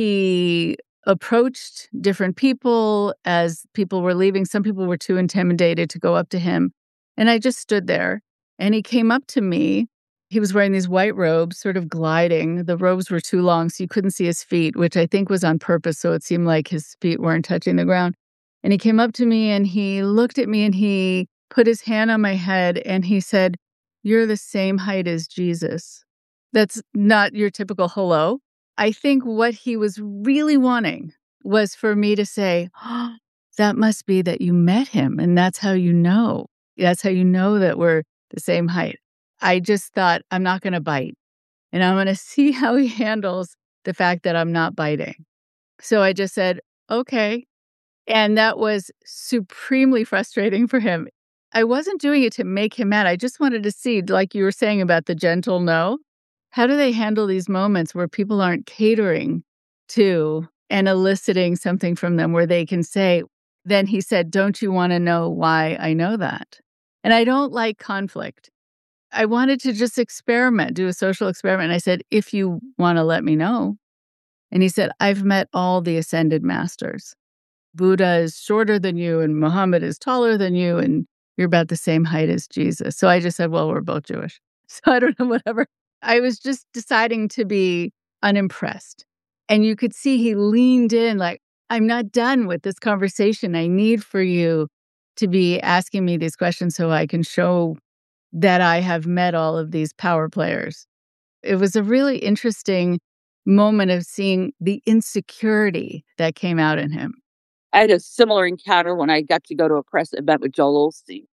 he approached different people as people were leaving. Some people were too intimidated to go up to him. And I just stood there, and he came up to me. He was wearing these white robes, sort of gliding. The robes were too long, so you couldn't see his feet, which I think was on purpose, so it seemed like his feet weren't touching the ground. And he came up to me, and he looked at me, and he put his hand on my head, and he said, "You're the same height as Jesus." That's not your typical hello. I think what he was really wanting was for me to say, "Oh, that must be that you met him, and that's how you know. That's how you know that we're the same height." I just thought, I'm not going to bite, and I'm going to see how he handles the fact that I'm not biting. So I just said, okay. And that was supremely frustrating for him. I wasn't doing it to make him mad. I just wanted to see, like you were saying about the gentle no, how do they handle these moments where people aren't catering to and eliciting something from them where they can say, then he said, don't you want to know why I know that? And I don't like conflict. I wanted to just experiment, do a social experiment. And I said, if you want to let me know. And he said, I've met all the ascended masters. Buddha is shorter than you, and Muhammad is taller than you, and you're about the same height as Jesus. So I just said, well, we're both Jewish. So I don't know, whatever. I was just deciding to be unimpressed. And you could see he leaned in like, I'm not done with this conversation. I need for you to be asking me these questions so I can show that I have met all of these power players. It was a really interesting moment of seeing the insecurity that came out in him. I had a similar encounter when I got to go to a press event with Joel Osteen.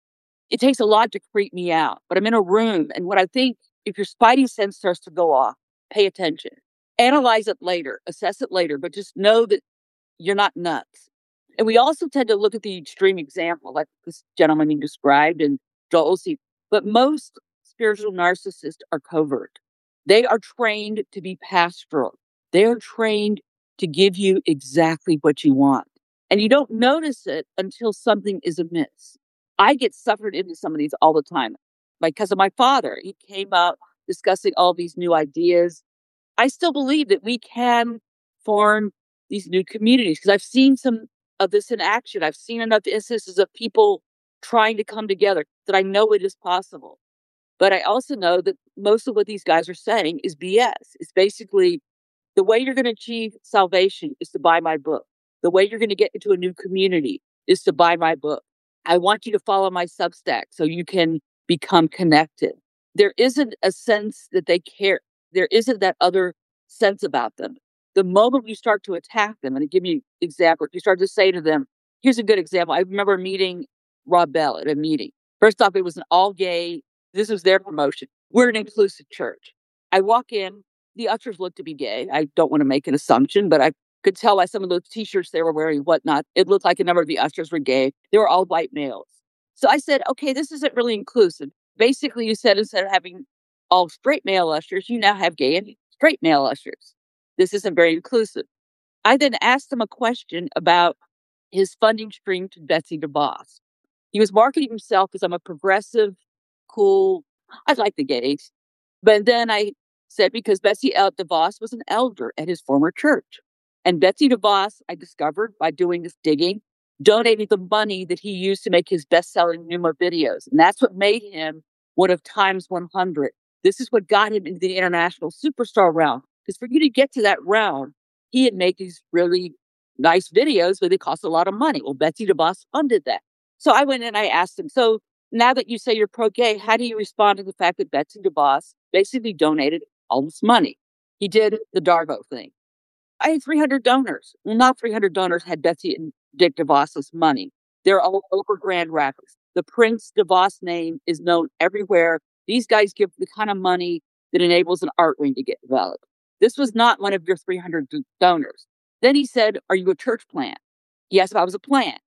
It takes a lot to creep me out, but I'm in a room. And what I think, if your spidey sense starts to go off, pay attention, analyze it later, assess it later, but just know that you're not nuts. And we also tend to look at the extreme example, like this gentleman you described and Joel Osteen. But most spiritual narcissists are covert. They are trained to be pastoral. They are trained to give you exactly what you want. And you don't notice it until something is amiss. I get suffered into some of these all the time because of my father. He came up discussing all these new ideas. I still believe that we can form these new communities because I've seen some of this in action. I've seen enough instances of people trying to come together that I know it is possible. But I also know that most of what these guys are saying is BS. It's basically the way you're going to achieve salvation is to buy my book. The way you're going to get into a new community is to buy my book. I want you to follow my Substack so you can become connected. There isn't a sense that they care. There isn't that other sense about them. The moment you start to attack them, and to give you an example, you start to say to them, here's a good example. I remember meeting Rob Bell at a meeting. First off, it was an all gay, this was their promotion. We're an inclusive church. I walk in, the ushers looked to be gay. I don't want to make an assumption, but I could tell by some of those t-shirts they were wearing and whatnot. It looked like a number of the ushers were gay. They were all white males. So I said, okay, this isn't really inclusive. Basically, you said instead of having all straight male ushers, you now have gay and straight male ushers. This isn't very inclusive. I then asked him a question about his funding stream to Betsy DeVos. He was marketing himself as I'm a progressive, cool, I like the gays. But then I said, because Betsy DeVos was an elder at his former church. And Betsy DeVos, I discovered by doing this digging, donated the money that he used to make his best-selling Numa videos. And that's what made him one of Time's 100. This is what got him into the international superstar realm. Because for you to get to that realm, he had made these really nice videos, but they cost a lot of money. Well, Betsy DeVos funded that. So I went and I asked him, so now that you say you're pro-gay, how do you respond to the fact that Betsy DeVos basically donated all this money? He did the Darvo thing. I had 300 donors. Well, not 300 donors had Betsy and Dick DeVos's money. They're all over Grand Rapids. The Prince DeVos name is known everywhere. These guys give the kind of money that enables an art wing to get developed. This was not one of your 300 donors. Then he said, are you a church plant? He asked if I was a plant,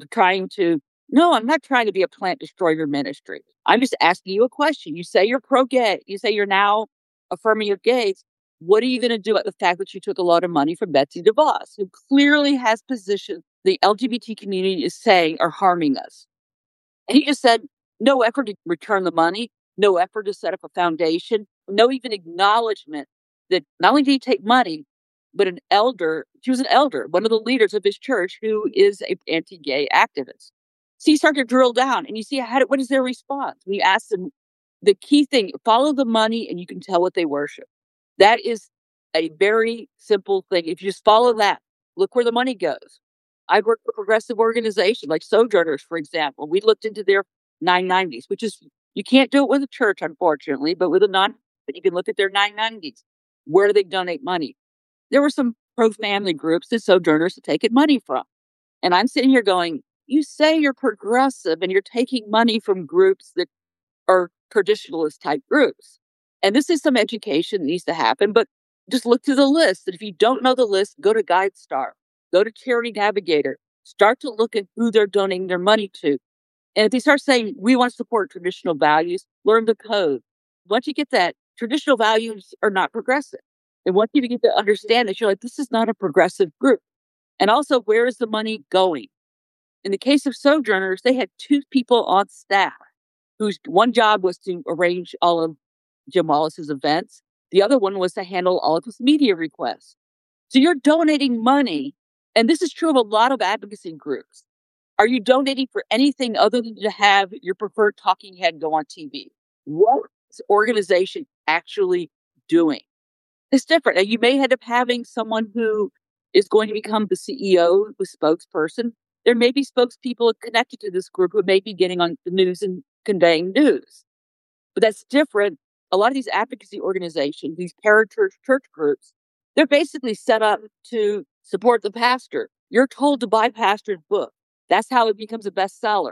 no, I'm not trying to be a plant, destroy your ministry. I'm just asking you a question. You say you're pro-gay. You say you're now affirming your gays. What are you going to do about the fact that you took a lot of money from Betsy DeVos, who clearly has positions the LGBT community is saying are harming us? And he just said, no effort to return the money, no effort to set up a foundation, no even acknowledgement that not only did he take money, but she was an elder, one of the leaders of his church, who is an anti-gay activist. So you start to drill down and you see what is their response? When you ask them, the key thing, follow the money and you can tell what they worship. That is a very simple thing. If you just follow that, look where the money goes. I work for a progressive organization like Sojourners, for example. We looked into their 990s, which is, you can't do it with a church, unfortunately, but with a but you can look at their 990s. Where do they donate money? There were some pro-family groups that Sojourners had taken money from. And I'm sitting here going, you say you're progressive and you're taking money from groups that are traditionalist type groups. And this is some education that needs to happen, but just look to the list. And if you don't know the list, go to GuideStar, go to Charity Navigator, start to look at who they're donating their money to. And if they start saying, we want to support traditional values, learn the code. Once you get that, traditional values are not progressive. And once you get to understand that, you're like, this is not a progressive group. And also, where is the money going? In the case of Sojourners, they had 2 people on staff whose one job was to arrange all of Jim Wallace's events. The other one was to handle all of his media requests. So you're donating money, and this is true of a lot of advocacy groups. Are you donating for anything other than to have your preferred talking head go on TV? What is the organization actually doing? It's different. And you may end up having someone who is going to become the CEO, the spokesperson. There may be spokespeople connected to this group who may be getting on the news and conveying news. But that's different. A lot of these advocacy organizations, these parachurch church groups, they're basically set up to support the pastor. You're told to buy pastor's book. That's how it becomes a bestseller.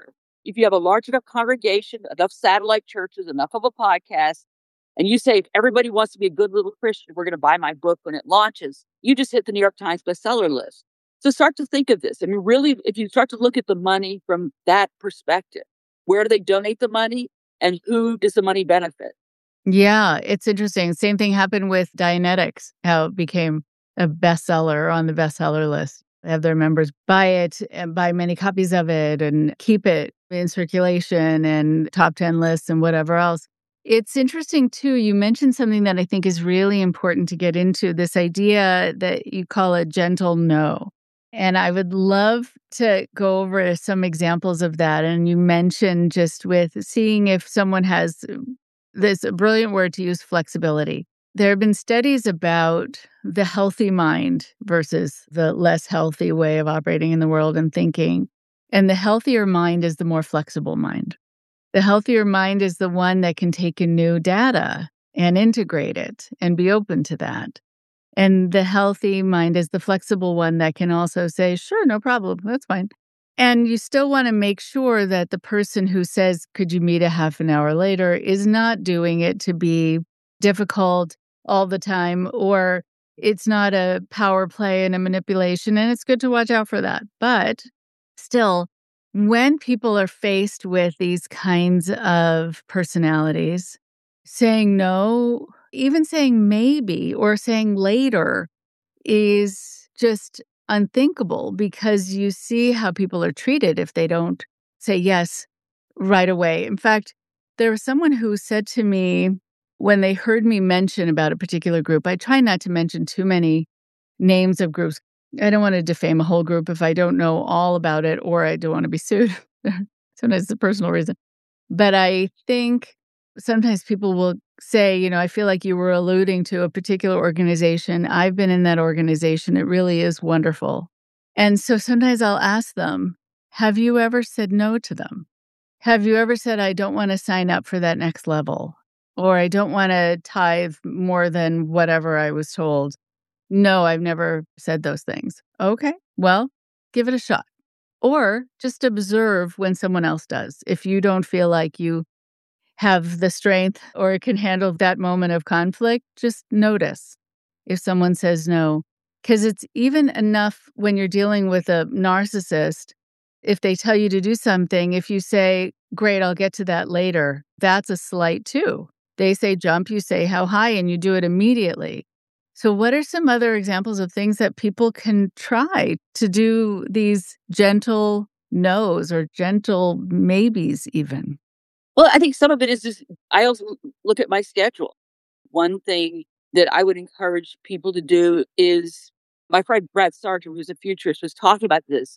if you have a large enough congregation, enough satellite churches, enough of a podcast, and you say, if everybody wants to be a good little Christian, we're going to buy my book when it launches, you just hit the New York Times bestseller list. So start to think of this. I mean, really, if you start to look at the money from that perspective, where do they donate the money and who does the money benefit? Yeah, it's interesting. Same thing happened with Dianetics, how it became a bestseller on the bestseller list. They have their members buy it and buy many copies of it and keep it in circulation and top 10 lists and whatever else. It's interesting, too. You mentioned something that I think is really important to get into, this idea that you call a gentle no. And I would love to go over some examples of that. And you mentioned just with seeing if someone has this brilliant word to use, flexibility. There have been studies about the healthy mind versus the less healthy way of operating in the world and thinking. And the healthier mind is the more flexible mind. The healthier mind is the one that can take in new data and integrate it and be open to that. And the healthy mind is the flexible one that can also say, sure, no problem, that's fine. And you still want to make sure that the person who says, could you meet a half an hour later, is not doing it to be difficult all the time, or it's not a power play and a manipulation. And it's good to watch out for that. But still, when people are faced with these kinds of personalities, saying no, even saying maybe or saying later is just unthinkable, because you see how people are treated if they don't say yes right away. In fact, there was someone who said to me when they heard me mention about a particular group, I try not to mention too many names of groups. I don't want to defame a whole group if I don't know all about it, or I don't want to be sued. Sometimes it's a personal reason. But I think sometimes people will say, I feel like you were alluding to a particular organization. I've been in that organization. It really is wonderful. And so sometimes I'll ask them, have you ever said no to them? Have you ever said, I don't want to sign up for that next level? Or I don't want to tithe more than whatever I was told? No, I've never said those things. Okay, well, give it a shot. Or just observe when someone else does. If you don't feel like you have the strength or can handle that moment of conflict, just notice if someone says no. Because it's even enough when you're dealing with a narcissist, if they tell you to do something, if you say, great, I'll get to that later, that's a slight too. They say jump, you say how high, and you do it immediately. So what are some other examples of things that people can try to do these gentle no's or gentle maybes even? Well, I think some of it is just, I also look at my schedule. One thing that I would encourage people to do is, my friend Brad Sargent, who's a futurist, was talking about this,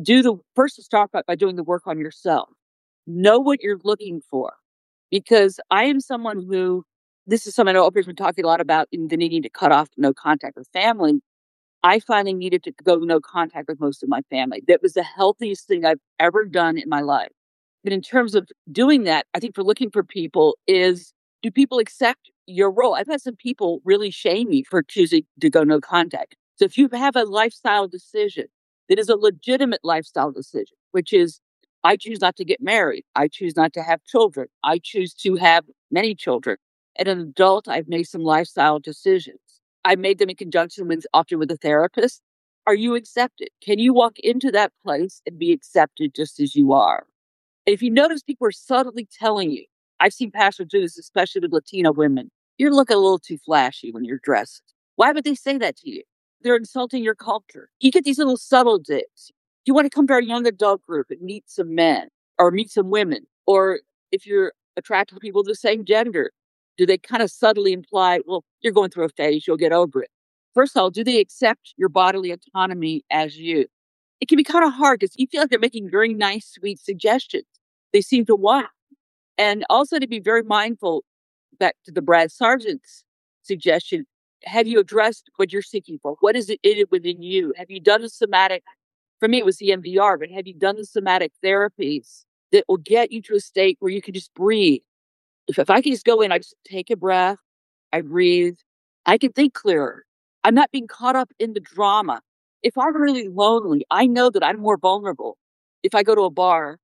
to start by doing the work on yourself. Know what you're looking for. Because I am someone who, this is something I know Oprah's been talking a lot about, in the needing to cut off no contact with family. I finally needed to go no contact with most of my family. That was the healthiest thing I've ever done in my life. But in terms of doing that, I think for looking for people is, do people accept your role? I've had some people really shame me for choosing to go no contact. So if you have a lifestyle decision that is a legitimate lifestyle decision, which is, I choose not to get married, I choose not to have children, I choose to have many children. As an adult, I've made some lifestyle decisions. I made them in conjunction often with a therapist. Are you accepted? Can you walk into that place and be accepted just as you are? If you notice, people are subtly telling you, I've seen pastors do this, especially with Latino women, you're looking a little too flashy when you're dressed. Why would they say that to you? They're insulting your culture. You get these little subtle digs. You want to come to our young adult group and meet some men or meet some women, or if you're attracted to people of the same gender, do they kind of subtly imply, well, you're going through a phase, you'll get over it? First of all, do they accept your bodily autonomy as you? It can be kind of hard because you feel like they're making very nice, sweet suggestions. They seem to want. And also to be very mindful, back to the Brad Sargent's suggestion, have you addressed what you're seeking for? What is it in it within you? Have you done a somatic, for me it was EMDR, but have you done the somatic therapies that will get you to a state where you can just breathe? If I can just go in, I just take a breath, I breathe, I can think clearer. I'm not being caught up in the drama. If I'm really lonely, I know that I'm more vulnerable if I go to a bar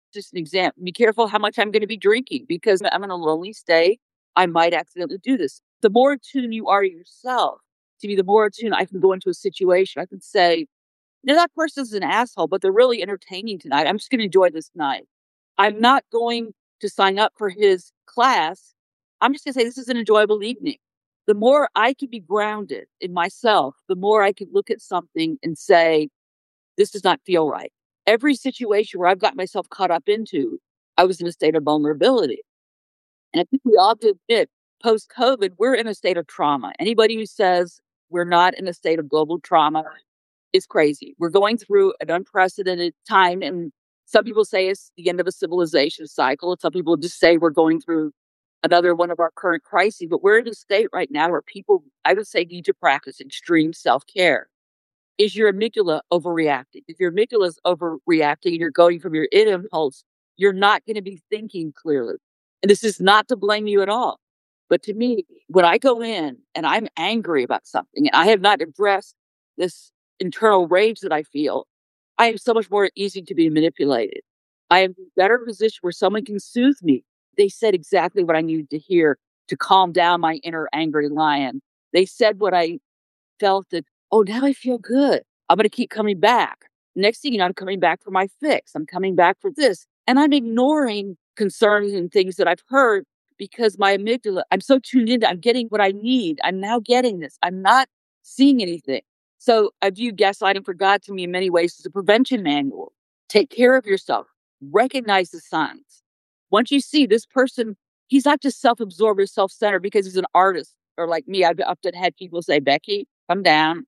Just an example. Be careful how much I'm going to be drinking because I'm in a lonely state. I might accidentally do this. The more attuned you are yourself, to be the more attuned I can go into a situation. I can say, that person's an asshole, but they're really entertaining tonight. I'm just going to enjoy this night. I'm not going to sign up for his class. I'm just going to say, this is an enjoyable evening. The more I can be grounded in myself, the more I can look at something and say, this does not feel right. Every situation where I've got myself caught up into, I was in a state of vulnerability. And I think we all have to admit, post-COVID, we're in a state of trauma. Anybody who says we're not in a state of global trauma is crazy. We're going through an unprecedented time. And some people say it's the end of a civilization cycle. And some people just say we're going through another one of our current crises. But we're in a state right now where people, I would say, need to practice extreme self-care. Is your amygdala overreacting? If your amygdala is overreacting and you're going from your id impulse, you're not going to be thinking clearly. And this is not to blame you at all. But to me, when I go in and I'm angry about something and I have not addressed this internal rage that I feel, I am so much more easy to be manipulated. I am in a better position where someone can soothe me. They said exactly what I needed to hear to calm down my inner angry lion. They said what I felt that, oh, now I feel good. I'm going to keep coming back. Next thing you know, I'm coming back for my fix. I'm coming back for this. And I'm ignoring concerns and things that I've heard because my amygdala, I'm so tuned in, I'm getting what I need. I'm now getting this. I'm not seeing anything. So I view Gaslighting for God to me in many ways as a prevention manual. Take care of yourself. Recognize the signs. Once you see this person, he's not just self-absorbed or self-centered because he's an artist or like me. I've often had people say, Becky, come down.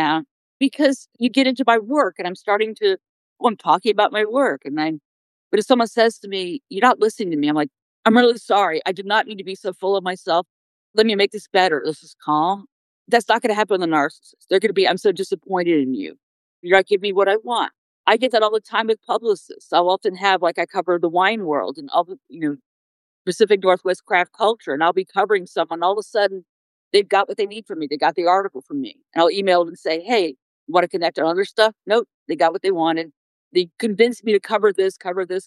Because you get into my work and I'm starting to, I'm talking about my work. But if someone says to me, you're not listening to me, I'm like, I'm really sorry. I did not need to be so full of myself. Let me make this better. This is calm. That's not going to happen with a narcissist. They're going to be, I'm so disappointed in you. You're not giving me what I want. I get that all the time with publicists. I'll often have, like, I cover the wine world and all the, Pacific Northwest craft culture, and I'll be covering someone. All of a sudden, they've got what they need from me. They got the article from me. And I'll email them and say, hey, you want to connect on other stuff? Nope. They got what they wanted. They convinced me to cover this.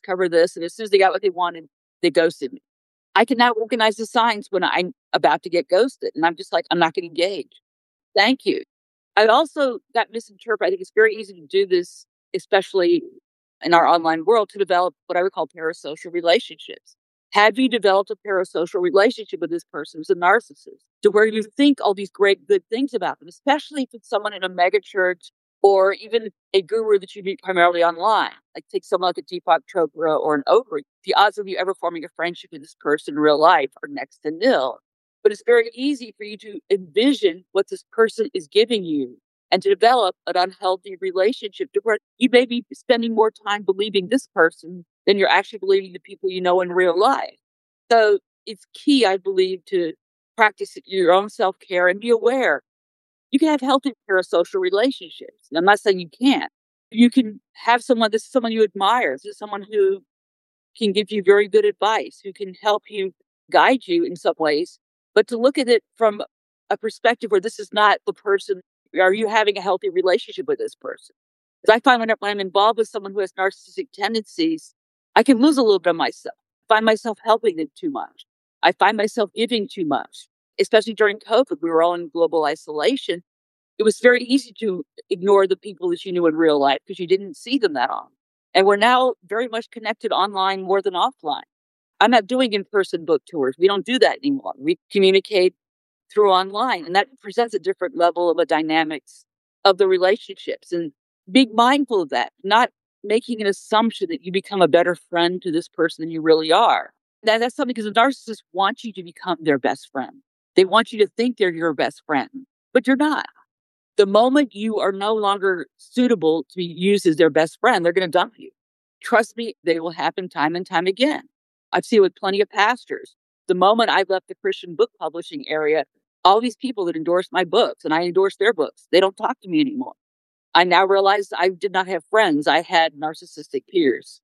And as soon as they got what they wanted, they ghosted me. I can now recognize the signs when I'm about to get ghosted. And I'm just like, I'm not going to engage. Thank you. I also got misinterpreted. I think it's very easy to do this, especially in our online world, to develop what I would call parasocial relationships. Have you developed a parasocial relationship with this person who's a narcissist to where you think all these great, good things about them, especially if it's someone in a mega church or even a guru that you meet primarily online? Like take someone like a Deepak Chopra or an Oprah. The odds of you ever forming a friendship with this person in real life are next to nil. But it's very easy for you to envision what this person is giving you and to develop an unhealthy relationship to where you may be spending more time believing this person than you're actually believing the people you know in real life. So it's key, I believe, to practice your own self-care and be aware. You can have healthy parasocial relationships. And I'm not saying you can't. You can have someone, this is someone you admire. This is someone who can give you very good advice, who can help you, guide you in some ways. But to look at it from a perspective where this is not the person, are you having a healthy relationship with this person? Because I find when I'm involved with someone who has narcissistic tendencies, I can lose a little bit of myself. I find myself helping them too much. I find myself giving too much, especially during COVID. We were all in global isolation. It was very easy to ignore the people that you knew in real life because you didn't see them that often. And we're now very much connected online more than offline. I'm not doing in-person book tours. We don't do that anymore. We communicate through online, and that presents a different level of the dynamics of the relationships. And being mindful of that, not making an assumption that you become a better friend to this person than you really are. That's something because the narcissists want you to become their best friend. They want you to think they're your best friend, but you're not. The moment you are no longer suitable to be used as their best friend, they're going to dump you. Trust me, they will happen time and time again. I've seen it with plenty of pastors. The moment I left the Christian book publishing area, all these people that endorsed my books and I endorsed their books, they don't talk to me anymore. I now realize I did not have friends. I had narcissistic peers.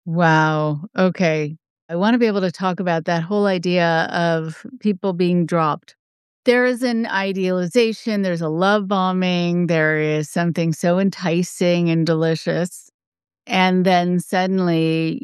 Wow. Okay. I want to be able to talk about that whole idea of people being dropped. There is an idealization, there's a love bombing, there is something so enticing and delicious. And then suddenly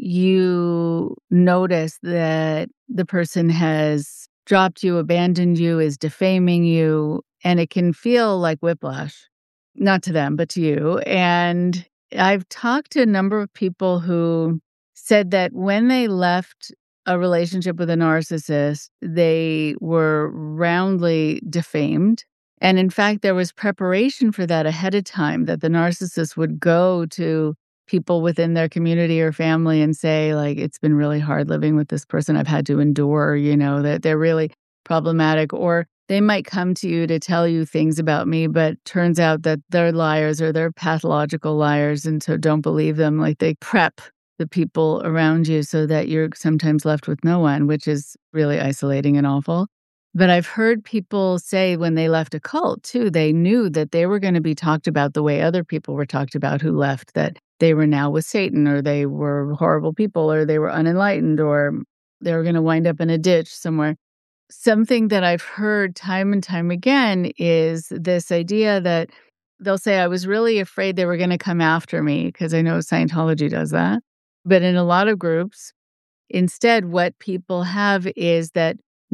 you notice that the person has dropped you, abandoned you, is defaming you, and it can feel like whiplash, not to them, but to you. And I've talked to a number of people who said that when they left a relationship with a narcissist, they were roundly defamed. And in fact, there was preparation for that ahead of time, that the narcissist would go to people within their community or family and say, like, it's been really hard living with this person. I've had to endure, that they're really problematic. Or they might come to you to tell you things about me, but turns out that they're liars or they're pathological liars. And so don't believe them. Like, they prep the people around you so that you're sometimes left with no one, which is really isolating and awful. But I've heard people say when they left a cult, too, they knew that they were going to be talked about the way other people were talked about who left, that they were now with Satan, or they were horrible people, or they were unenlightened, or they were going to wind up in a ditch somewhere. Something that I've heard time and time again is this idea that they'll say, I was really afraid they were going to come after me, because I know Scientology does that. But in a lot of groups, instead, what people have is that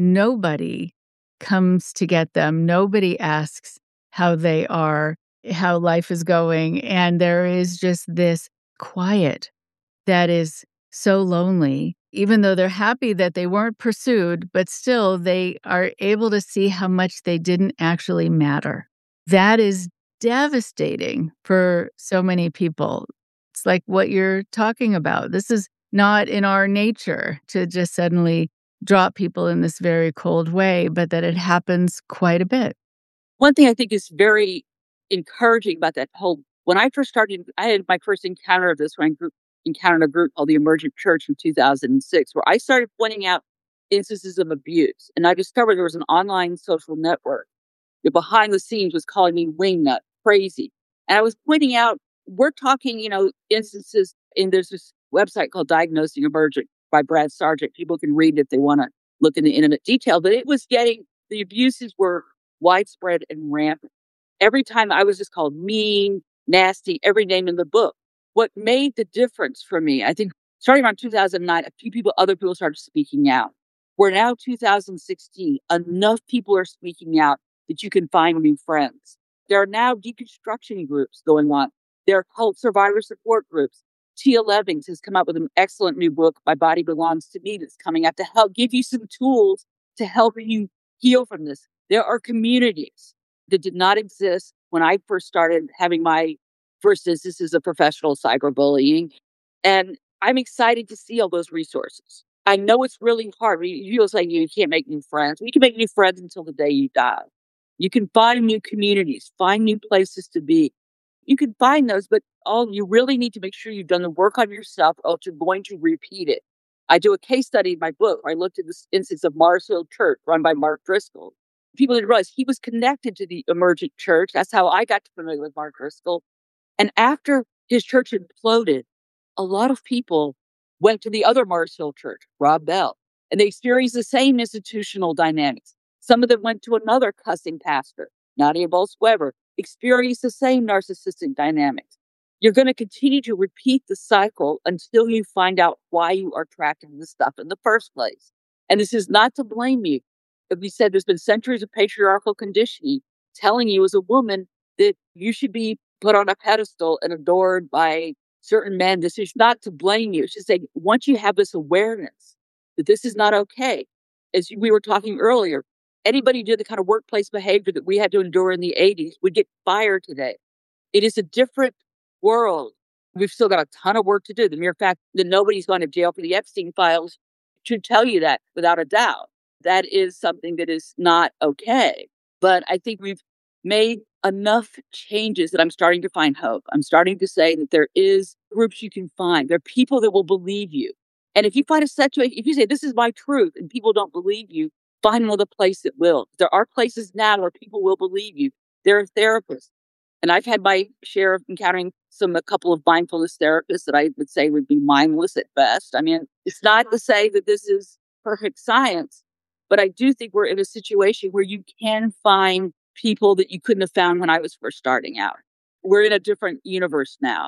nobody comes to get them. Nobody asks how they are, how life is going. And there is just this quiet that is so lonely, even though they're happy that they weren't pursued, but still they are able to see how much they didn't actually matter. That is devastating for so many people. It's like what you're talking about. This is not in our nature to just suddenly drop people in this very cold way, but that it happens quite a bit. One thing I think is very encouraging about that when I first started, I had my first encounter of this when I encountered a group called the Emergent Church in 2006, where I started pointing out instances of abuse. And I discovered there was an online social network that behind the scenes was calling me wingnut, crazy. And I was pointing out, we're talking, instances, and there's this website called Diagnosing Emergent by Brad Sargent. People can read it if they want to look in the intimate detail, but the abuses were widespread and rampant. Every time I was just called mean, nasty, every name in the book. What made the difference for me, I think starting around 2009, other people started speaking out. We're now 2016. Enough people are speaking out that you can find new friends. There are now deconstruction groups going on. There are cult survivor support groups. Tia Levings has come up with an excellent new book, My Body Belongs to Me, that's coming out to help give you some tools to help you heal from this. There are communities that did not exist when I first started having my first instances of professional cyberbullying. And I'm excited to see all those resources. I know it's really hard. People say you can't make new friends. You can make new friends until the day you die. You can find new communities, find new places to be. You can find those, but all you really need to make sure you've done the work on yourself, or you're going to repeat it. I do a case study in my book where I looked at this instance of Mars Hill Church run by Mark Driscoll. People didn't realize he was connected to the Emergent Church. That's how I got familiar with Mark Driscoll. And after his church imploded, a lot of people went to the other Mars Hill Church, Rob Bell, and they experienced the same institutional dynamics. Some of them went to another cussing pastor, Nadia Bolz-Weber, experienced the same narcissistic dynamics. You're going to continue to repeat the cycle until you find out why you are attracted to this stuff in the first place. And this is not to blame you. As we said, there's been centuries of patriarchal conditioning telling you as a woman that you should be put on a pedestal and adored by certain men. This is not to blame you. It's just saying, once you have this awareness that this is not okay, as we were talking earlier, anybody who did the kind of workplace behavior that we had to endure in the 80s would get fired today. It is a different world. We've still got a ton of work to do. The mere fact that nobody's gone to jail for the Epstein files should tell you that without a doubt. That is something that is not okay. But I think we've made enough changes that I'm starting to find hope. I'm starting to say that there is groups you can find. There are people that will believe you. And if you find a situation, if you say, this is my truth, and people don't believe you, find another place that will. There are places now where people will believe you. There are therapists. And I've had my share of encountering a couple of mindfulness therapists that I would say would be mindless at best. I mean, it's not to say that this is perfect science, but I do think we're in a situation where you can find people that you couldn't have found when I was first starting out. We're in a different universe now.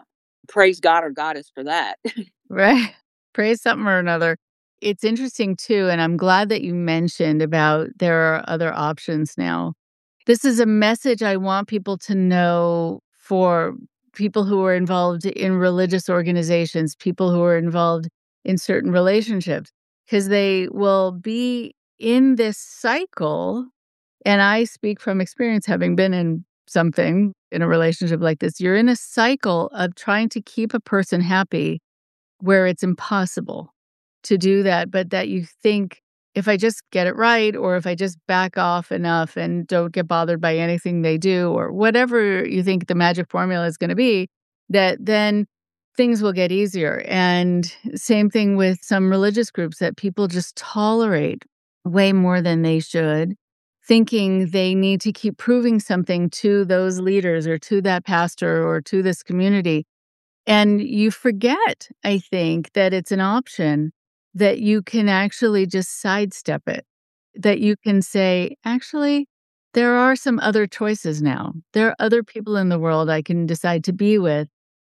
praise God or goddess for that. Right. Praise something or another. It's interesting too, and I'm glad that you mentioned about there are other options now. This is a message I want people to know for people who are involved in religious organizations, people who are involved in certain relationships, because they will be in this cycle. And I speak from experience, having been in something in a relationship like this. You're in a cycle of trying to keep a person happy where it's impossible to do that, but that you think, if I just get it right, or if I just back off enough and don't get bothered by anything they do, or whatever you think the magic formula is going to be, that then things will get easier. And same thing with some religious groups that people just tolerate way more than they should, thinking they need to keep proving something to those leaders or to that pastor or to this community. And you forget, I think, that it's an option, that you can actually just sidestep it, that you can say, actually, there are some other choices now. There are other people in the world I can decide to be with,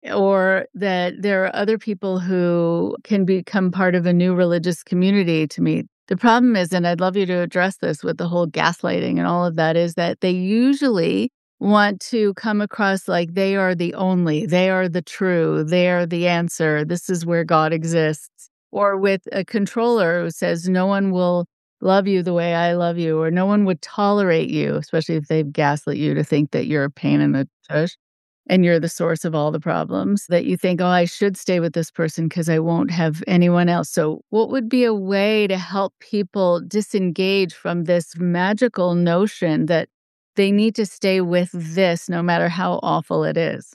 or that there are other people who can become part of a new religious community to meet. The problem is, and I'd love you to address this with the whole gaslighting and all of that, is that they usually want to come across like they are the only, they are the true, they are the answer, this is where God exists. Or with a controller who says, no one will love you the way I love you, or no one would tolerate you, especially if they've gaslit you to think that you're a pain in the tush and you're the source of all the problems, that you think, oh, I should stay with this person because I won't have anyone else. So, what would be a way to help people disengage from this magical notion that they need to stay with this no matter how awful it is?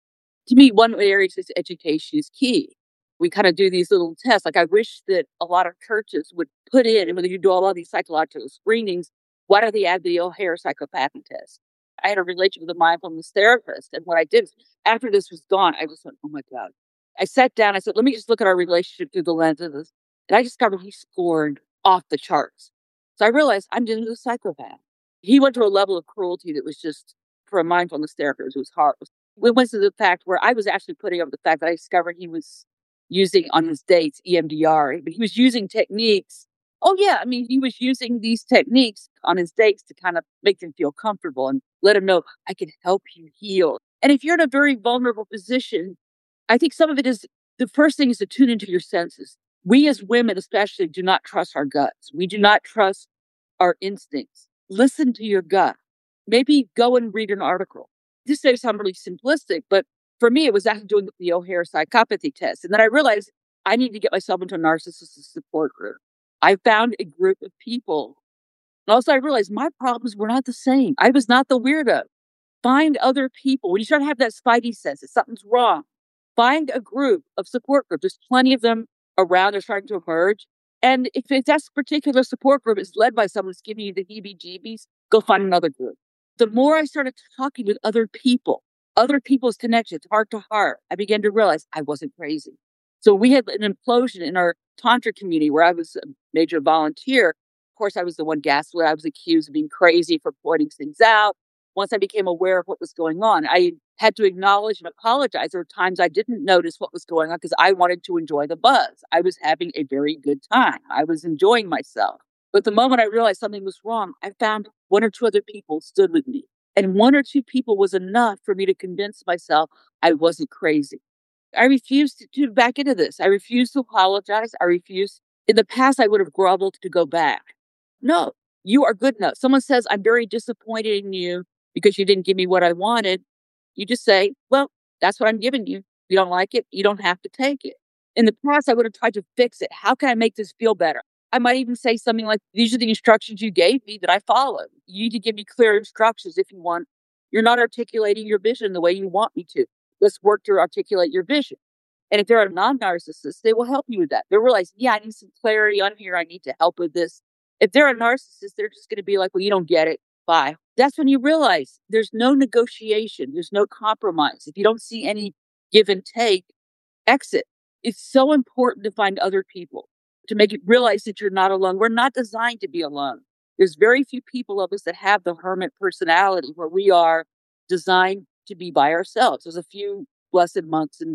To me, one area is education is key. We kind of do these little tests. Like I wish that a lot of churches would put in, and when you do all of these psychological screenings, why don't they add the O'Hare psychopathy test? I had a relationship with a mindfulness therapist, and what I did is, after this was gone, I just went, oh my God. I sat down, I said, let me just look at our relationship through the lens of this. And I discovered he scored off the charts. So I realized I'm dealing with a psychopath. He went to a level of cruelty that was just, for a mindfulness therapist, it was hard. We went to the fact where I was actually putting up the fact that I discovered he was using on his dates EMDR, but he was using techniques. Oh yeah, I mean, he was using these techniques on his dates to kind of make them feel comfortable and let him know I can help you heal. And if you're in a very vulnerable position, I think some of it is, the first thing is to tune into your senses. We as women especially do not trust our guts. We do not trust our instincts. Listen to your gut. Maybe go and read an article. This may sound really simplistic, but for me, it was actually doing the O'Hare psychopathy test. And then I realized I need to get myself into a narcissistic support group. I found a group of people. And also I realized my problems were not the same. I was not the weirdo. Find other people. When you start to have that spidey sense that something's wrong, find a group of support group. There's plenty of them around. They're starting to emerge. And if that particular support group is led by someone who's giving you the heebie-jeebies, go find another group. The more I started talking with other people's connections, heart to heart, I began to realize I wasn't crazy. So we had an implosion in our Tantra community where I was a major volunteer. Of course, I was the one gaslit. I was accused of being crazy for pointing things out. Once I became aware of what was going on, I had to acknowledge and apologize. There were times I didn't notice what was going on because I wanted to enjoy the buzz. I was having a very good time. I was enjoying myself. But the moment I realized something was wrong, I found one or two other people stood with me. And one or two people was enough for me to convince myself I wasn't crazy. I refused to back into this. I refused to apologize. I refused. In the past, I would have groveled to go back. No, you are good enough. Someone says, I'm very disappointed in you because you didn't give me what I wanted. You just say, well, that's what I'm giving you. If you don't like it, you don't have to take it. In the past, I would have tried to fix it. How can I make this feel better? I might even say something like, these are the instructions you gave me that I followed. You need to give me clear instructions if you want. You're not articulating your vision the way you want me to. Let's work to articulate your vision. And if they're a non-narcissist, they will help you with that. They'll realize, yeah, I need some clarity on here. I need to help with this. If they're a narcissist, they're just going to be like, well, you don't get it. Bye. That's when you realize there's no negotiation. There's no compromise. If you don't see any give and take, exit. It's so important to find other people, to make it realize that you're not alone. We're not designed to be alone. There's very few people of us that have the hermit personality where we are designed to be by ourselves. There's a few blessed monks in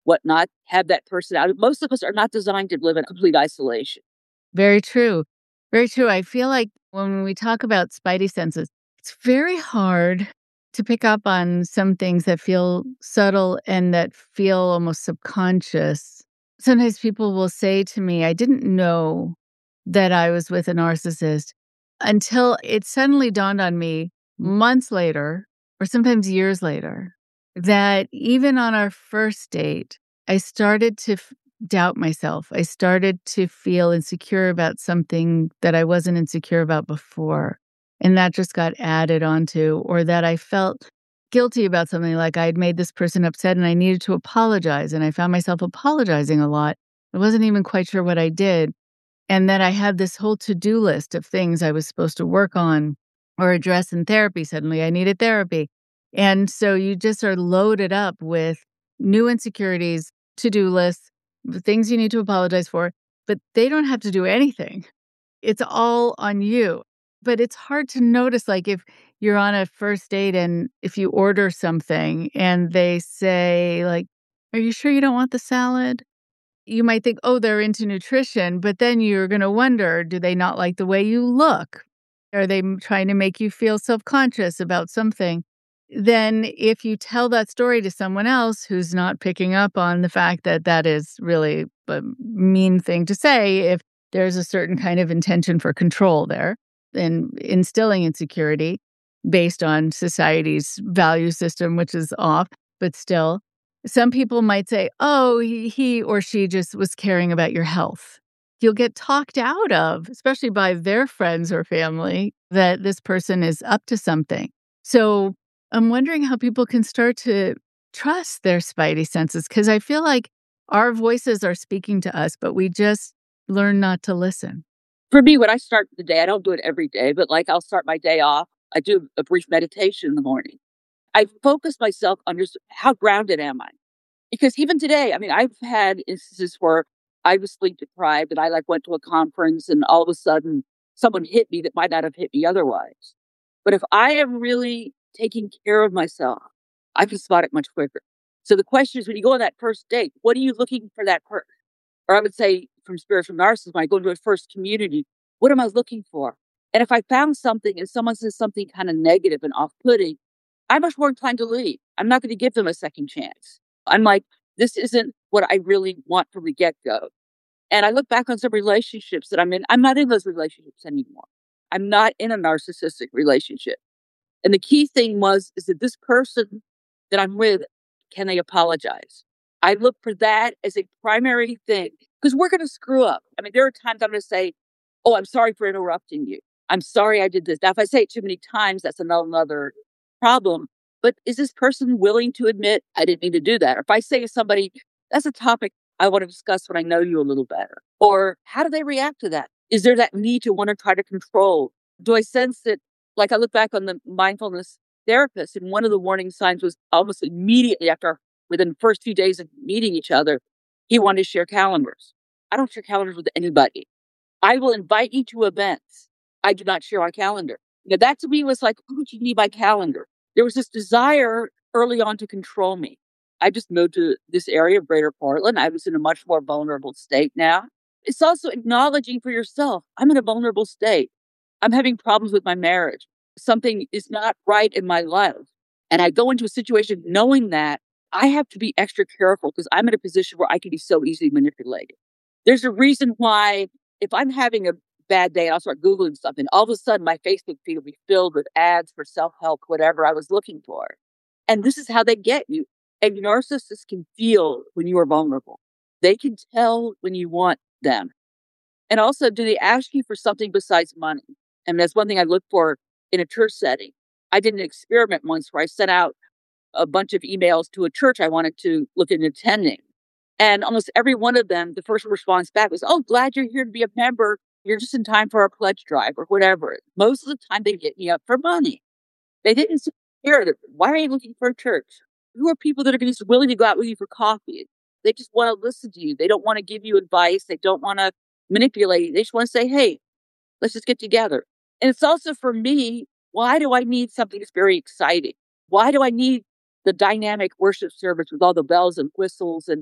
whatnot, have that personality. Most of us are not designed to live in complete isolation. Very true. Very true. I feel like when we talk about spidey senses, it's very hard to pick up on some things that feel subtle and that feel almost subconscious. Sometimes people will say to me, I didn't know that I was with a narcissist until it suddenly dawned on me months later, or sometimes years later, that even on our first date, I started to doubt myself. I started to feel insecure about something that I wasn't insecure about before. And that just got added onto, or that I felt guilty about something, like I'd made this person upset and I needed to apologize. And I found myself apologizing a lot. I wasn't even quite sure what I did. And then I had this whole to-do list of things I was supposed to work on or address in therapy. Suddenly I needed therapy. And so you just are loaded up with new insecurities, to-do lists, things you need to apologize for, but they don't have to do anything. It's all on you. But it's hard to notice, like if you're on a first date and if you order something and they say, like, are you sure you don't want the salad? You might think, oh, they're into nutrition, but then you're going to wonder, do they not like the way you look? Are they trying to make you feel self-conscious about something? Then if you tell that story to someone else who's not picking up on the fact that that is really a mean thing to say, if there's a certain kind of intention for control there and instilling insecurity based on society's value system, which is off, but still, some people might say, oh, he or she just was caring about your health. You'll get talked out of, especially by their friends or family, that this person is up to something. So I'm wondering how people can start to trust their spidey senses, because I feel like our voices are speaking to us, but we just learn not to listen. For me, when I start the day, I don't do it every day, but like I'll start my day off. I do a brief meditation in the morning. I focus myself on just how grounded am I? Because even today, I mean, I've had instances where I was sleep deprived and I went to a conference and all of a sudden someone hit me that might not have hit me otherwise. But if I am really taking care of myself, I can spot it much quicker. So the question is, when you go on that first date, what are you looking for that person? Or I would say from spiritual narcissism, when I go into a first community, what am I looking for? And if I found something and someone says something kind of negative and off-putting, I'm much more inclined to leave. I'm not going to give them a second chance. I'm like, this isn't what I really want from the get-go. And I look back on some relationships that I'm in. I'm not in those relationships anymore. I'm not in a narcissistic relationship. And the key thing is that this person that I'm with, can they apologize? I look for that as a primary thing because we're going to screw up. I mean, there are times I'm going to say, oh, I'm sorry for interrupting you. I'm sorry I did this. Now, if I say it too many times, that's another problem. But is this person willing to admit, I didn't mean to do that? Or if I say to somebody, that's a topic I want to discuss when I know you a little better. Or how do they react to that? Is there that need to want to try to control? Do I sense that, like I look back on the mindfulness therapist, and one of the warning signs was almost immediately within the first few days of meeting each other, he wanted to share calendars. I don't share calendars with anybody. I will invite you to events. I do not share my calendar. Now, that to me was like, oh, you need my calendar. There was this desire early on to control me. I just moved to this area of Greater Portland. I was in a much more vulnerable state now. It's also acknowledging for yourself, I'm in a vulnerable state. I'm having problems with my marriage. Something is not right in my life. And I go into a situation knowing that I have to be extra careful because I'm in a position where I can be so easily manipulated. There's a reason why if I'm having a bad day and I'll start Googling something, all of a sudden my Facebook feed will be filled with ads for self-help, whatever I was looking for. And this is how they get you. And narcissists can feel when you are vulnerable. They can tell when you want them. And also, do they ask you for something besides money? And that's one thing I look for in a church setting. I did an experiment once where I sent out a bunch of emails to a church I wanted to look at attending. And almost every one of them, the first response back was, oh, glad you're here to be a member. You're just in time for our pledge drive or whatever. Most of the time they get me up for money. They didn't care. Why are you looking for a church? Who are people that are going to be willing to go out with you for coffee? They just want to listen to you. They don't want to give you advice. They don't want to manipulate you. They just want to say, hey, let's just get together. And it's also for me, why do I need something that's very exciting? Why do I need the dynamic worship service with all the bells and whistles and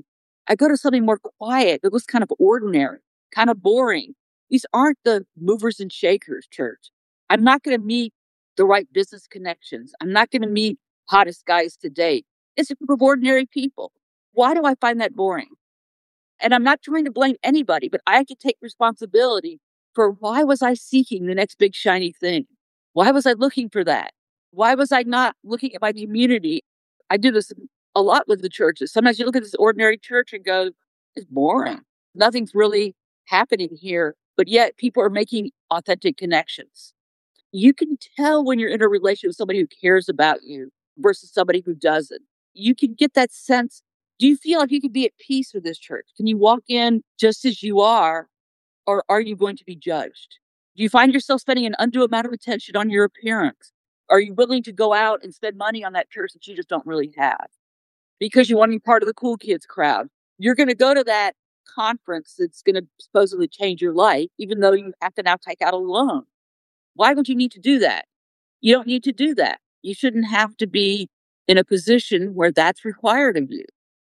I go to something more quiet. It looks kind of ordinary, kind of boring. These aren't the movers and shakers church. I'm not going to meet the right business connections. I'm not going to meet hottest guys to date. It's a group of ordinary people. Why do I find that boring? And I'm not trying to blame anybody, but I have to take responsibility for why was I seeking the next big shiny thing? Why was I looking for that? Why was I not looking at my community? I do this a lot with the churches. Sometimes you look at this ordinary church and go, it's boring. Nothing's really happening here, but yet people are making authentic connections. You can tell when you're in a relationship with somebody who cares about you versus somebody who doesn't. You can get that sense. Do you feel like you can be at peace with this church? Can you walk in just as you are, or are you going to be judged? Do you find yourself spending an undue amount of attention on your appearance? Are you willing to go out and spend money on that church that you just don't really have? Because you want to be part of the cool kids crowd. You're going to go to that conference that's going to supposedly change your life, even though you have to now take out a loan. Why would you need to do that? You don't need to do that. You shouldn't have to be in a position where that's required of you.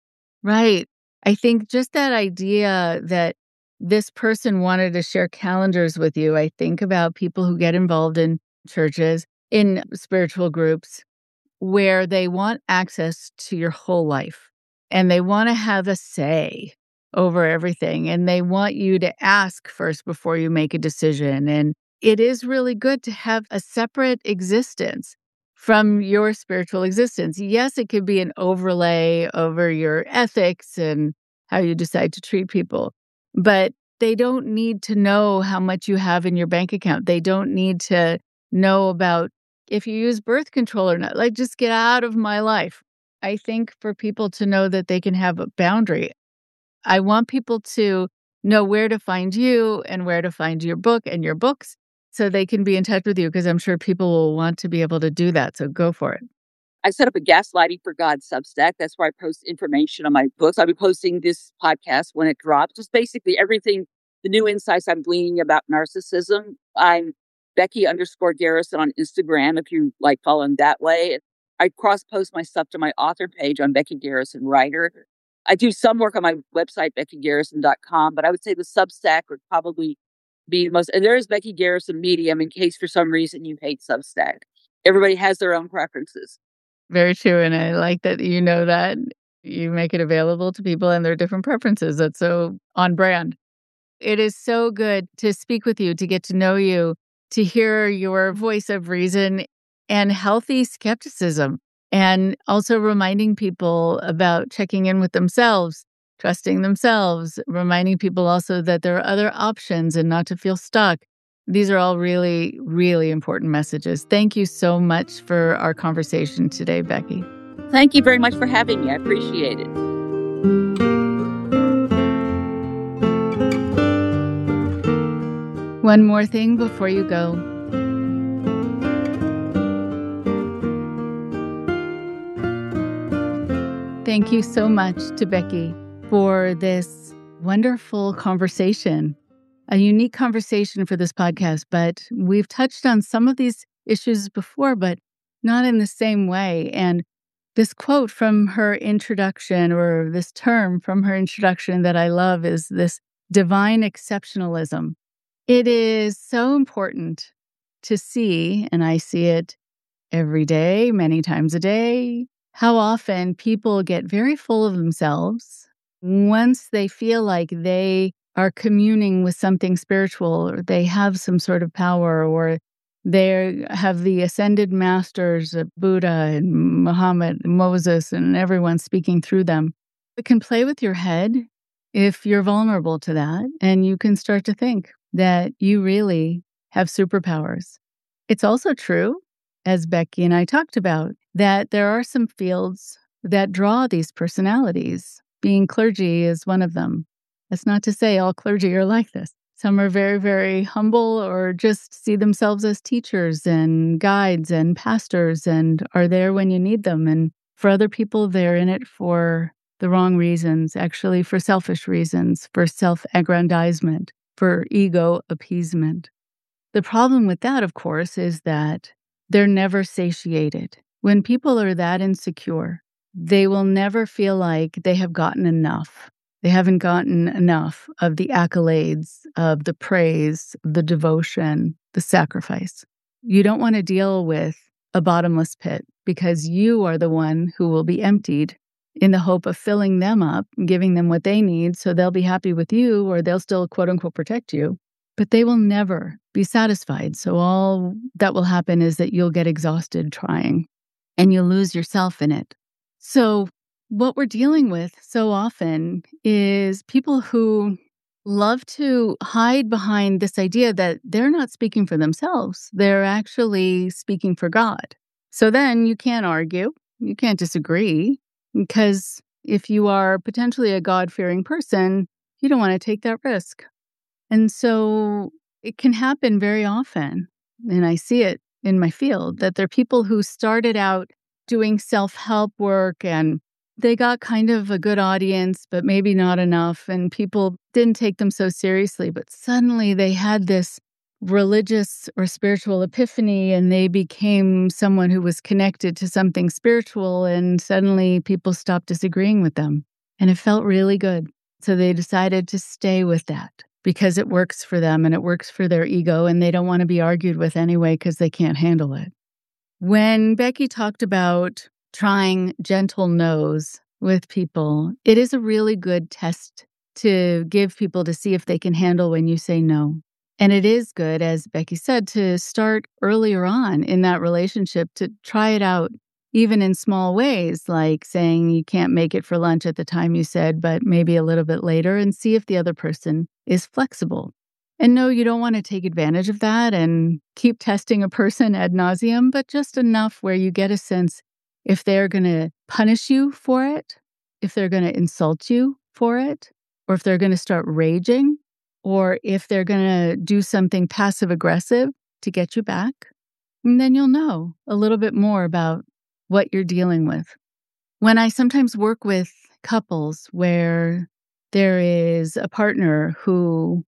Right. I think just that idea that this person wanted to share calendars with you. I think about people who get involved in churches, in spiritual groups, where they want access to your whole life and they want to have a say over everything. And they want you to ask first before you make a decision. And it is really good to have a separate existence from your spiritual existence. Yes, it could be an overlay over your ethics and how you decide to treat people, but they don't need to know how much you have in your bank account. They don't need to know about if you use birth control or not. Like, just get out of my life. I think for people to know that they can have a boundary. I want people to know where to find you and where to find your book and your books so they can be in touch with you, because I'm sure people will want to be able to do that. So go for it. I set up a Gaslighting for God Substack. That's where I post information on my books. I'll be posting this podcast when it drops. Just basically everything, the new insights I'm gleaning about narcissism. I'm Becky_Garrison on Instagram, if you like following that way. I cross-post my stuff to my author page on Becky Garrison Writer. I do some work on my website, BeckyGarrison.com, but I would say the Substack would probably be the most. And there is Becky Garrison Medium in case for some reason you hate Substack. Everybody has their own preferences. Very true. And I like that you know that you make it available to people and their different preferences. That's so on brand. It is so good to speak with you, to get to know you, to hear your voice of reason and healthy skepticism, and also reminding people about checking in with themselves, trusting themselves, reminding people also that there are other options and not to feel stuck. These are all really, really important messages. Thank you so much for our conversation today, Becky. Thank you very much for having me. I appreciate it. One more thing before you go. Thank you so much to Becky for this wonderful conversation, a unique conversation for this podcast. But we've touched on some of these issues before, but not in the same way. And this quote from her introduction, or this term from her introduction that I love, is this divine exceptionalism. It is so important to see, and I see it every day, many times a day, how often people get very full of themselves once they feel like they are communing with something spiritual, or they have some sort of power, or they have the ascended masters of Buddha and Muhammad, and Moses, and everyone speaking through them. It can play with your head if you're vulnerable to that, and you can start to think that you really have superpowers. It's also true, as Becky and I talked about, that there are some fields that draw these personalities. Being clergy is one of them. That's not to say all clergy are like this. Some are very, very humble, or just see themselves as teachers and guides and pastors and are there when you need them. And for other people, they're in it for the wrong reasons, actually for selfish reasons, for self-aggrandizement, for ego appeasement. The problem with that, of course, is that they're never satiated. When people are that insecure, they will never feel like they have gotten enough. They haven't gotten enough of the accolades, of the praise, the devotion, the sacrifice. You don't want to deal with a bottomless pit because you are the one who will be emptied in the hope of filling them up and giving them what they need so they'll be happy with you or they'll still quote unquote protect you. But they will never be satisfied. So all that will happen is that you'll get exhausted trying and you'll lose yourself in it. So what we're dealing with so often is people who love to hide behind this idea that they're not speaking for themselves. They're actually speaking for God. So then you can't argue. You can't disagree because if you are potentially a God-fearing person, you don't want to take that risk. And so it can happen very often, and I see it in my field, that there are people who started out doing self-help work and they got kind of a good audience, but maybe not enough, and people didn't take them so seriously. But suddenly they had this religious or spiritual epiphany, and they became someone who was connected to something spiritual, and suddenly people stopped disagreeing with them. And it felt really good. So they decided to stay with that because it works for them and it works for their ego, and they don't want to be argued with anyway because they can't handle it. When Becky talked about trying gentle no's with people, it is a really good test to give people to see if they can handle when you say no. And it is good, as Becky said, to start earlier on in that relationship to try it out, even in small ways, like saying you can't make it for lunch at the time you said, but maybe a little bit later, and see if the other person is flexible. And no, you don't want to take advantage of that and keep testing a person ad nauseum, but just enough where you get a sense if they're going to punish you for it, if they're going to insult you for it, or if they're going to start raging, or if they're going to do something passive-aggressive to get you back. And then you'll know a little bit more about what you're dealing with. When I sometimes work with couples where there is a partner who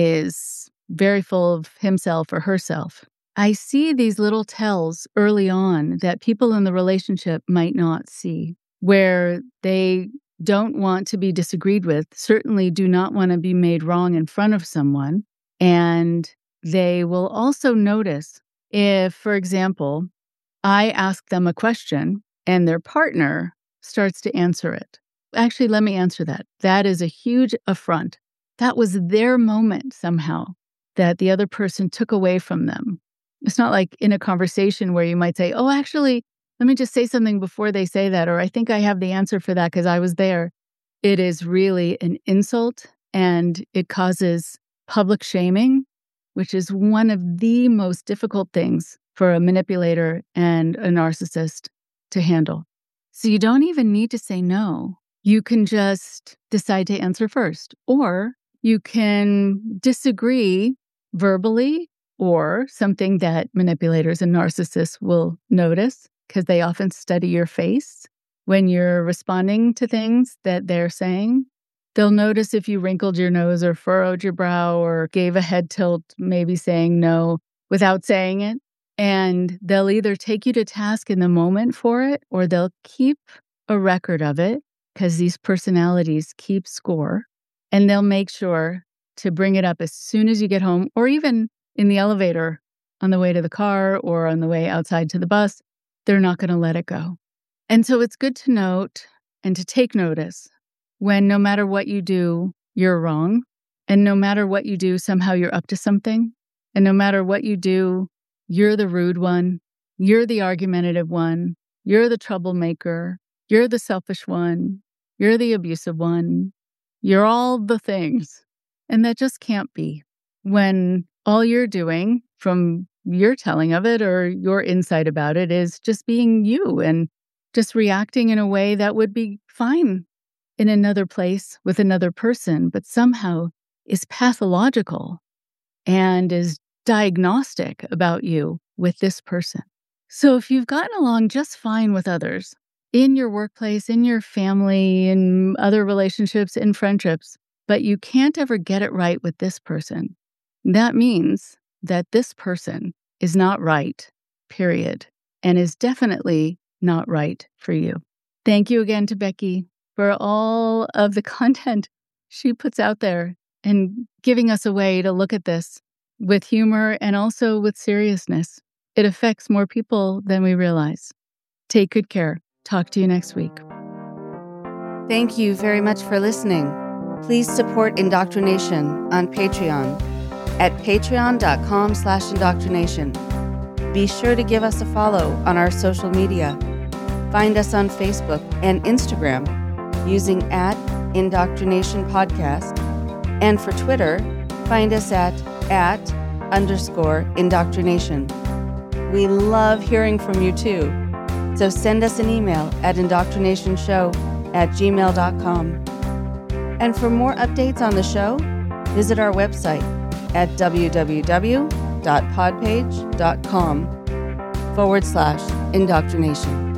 is very full of himself or herself, I see these little tells early on that people in the relationship might not see, where they don't want to be disagreed with, certainly do not want to be made wrong in front of someone. And they will also notice if, for example, I ask them a question and their partner starts to answer it. Actually, let me answer that. That is a huge affront. That was their moment somehow that the other person took away from them. It's not like in a conversation where you might say, oh, actually, let me just say something before they say that, or I think I have the answer for that because I was there. It is really an insult, and it causes public shaming, which is one of the most difficult things for a manipulator and a narcissist to handle. So you don't even need to say no. You can just decide to answer first, or you can disagree verbally, or something that manipulators and narcissists will notice because they often study your face when you're responding to things that they're saying. They'll notice if you wrinkled your nose or furrowed your brow or gave a head tilt, maybe saying no without saying it. And they'll either take you to task in the moment for it, or they'll keep a record of it because these personalities keep score. And they'll make sure to bring it up as soon as you get home, or even in the elevator on the way to the car or on the way outside to the bus. They're not going to let it go. And so it's good to note and to take notice when no matter what you do, you're wrong. And no matter what you do, somehow you're up to something. And no matter what you do, you're the rude one. You're the argumentative one. You're the troublemaker. You're the selfish one. You're the abusive one. You're all the things. And that just can't be when all you're doing from your telling of it or your insight about it is just being you and just reacting in a way that would be fine in another place with another person, but somehow is pathological and is diagnostic about you with this person. So if you've gotten along just fine with others in your workplace, in your family, in other relationships, in friendships, but you can't ever get it right with this person, that means that this person is not right, period, and is definitely not right for you. Thank you again to Becky for all of the content she puts out there and giving us a way to look at this with humor and also with seriousness. It affects more people than we realize. Take good care. Talk to you next week. Thank you very much for listening. Please support Indoctrination on Patreon at patreon.com/indoctrination. Be sure to give us a follow on our social media. Find us on Facebook and Instagram using @indoctrination_podcast. And for Twitter, find us at @_indoctrination. We love hearing from you too. So send us an email at indoctrinationshow@gmail.com. And for more updates on the show, visit our website at www.podpage.com/indoctrination.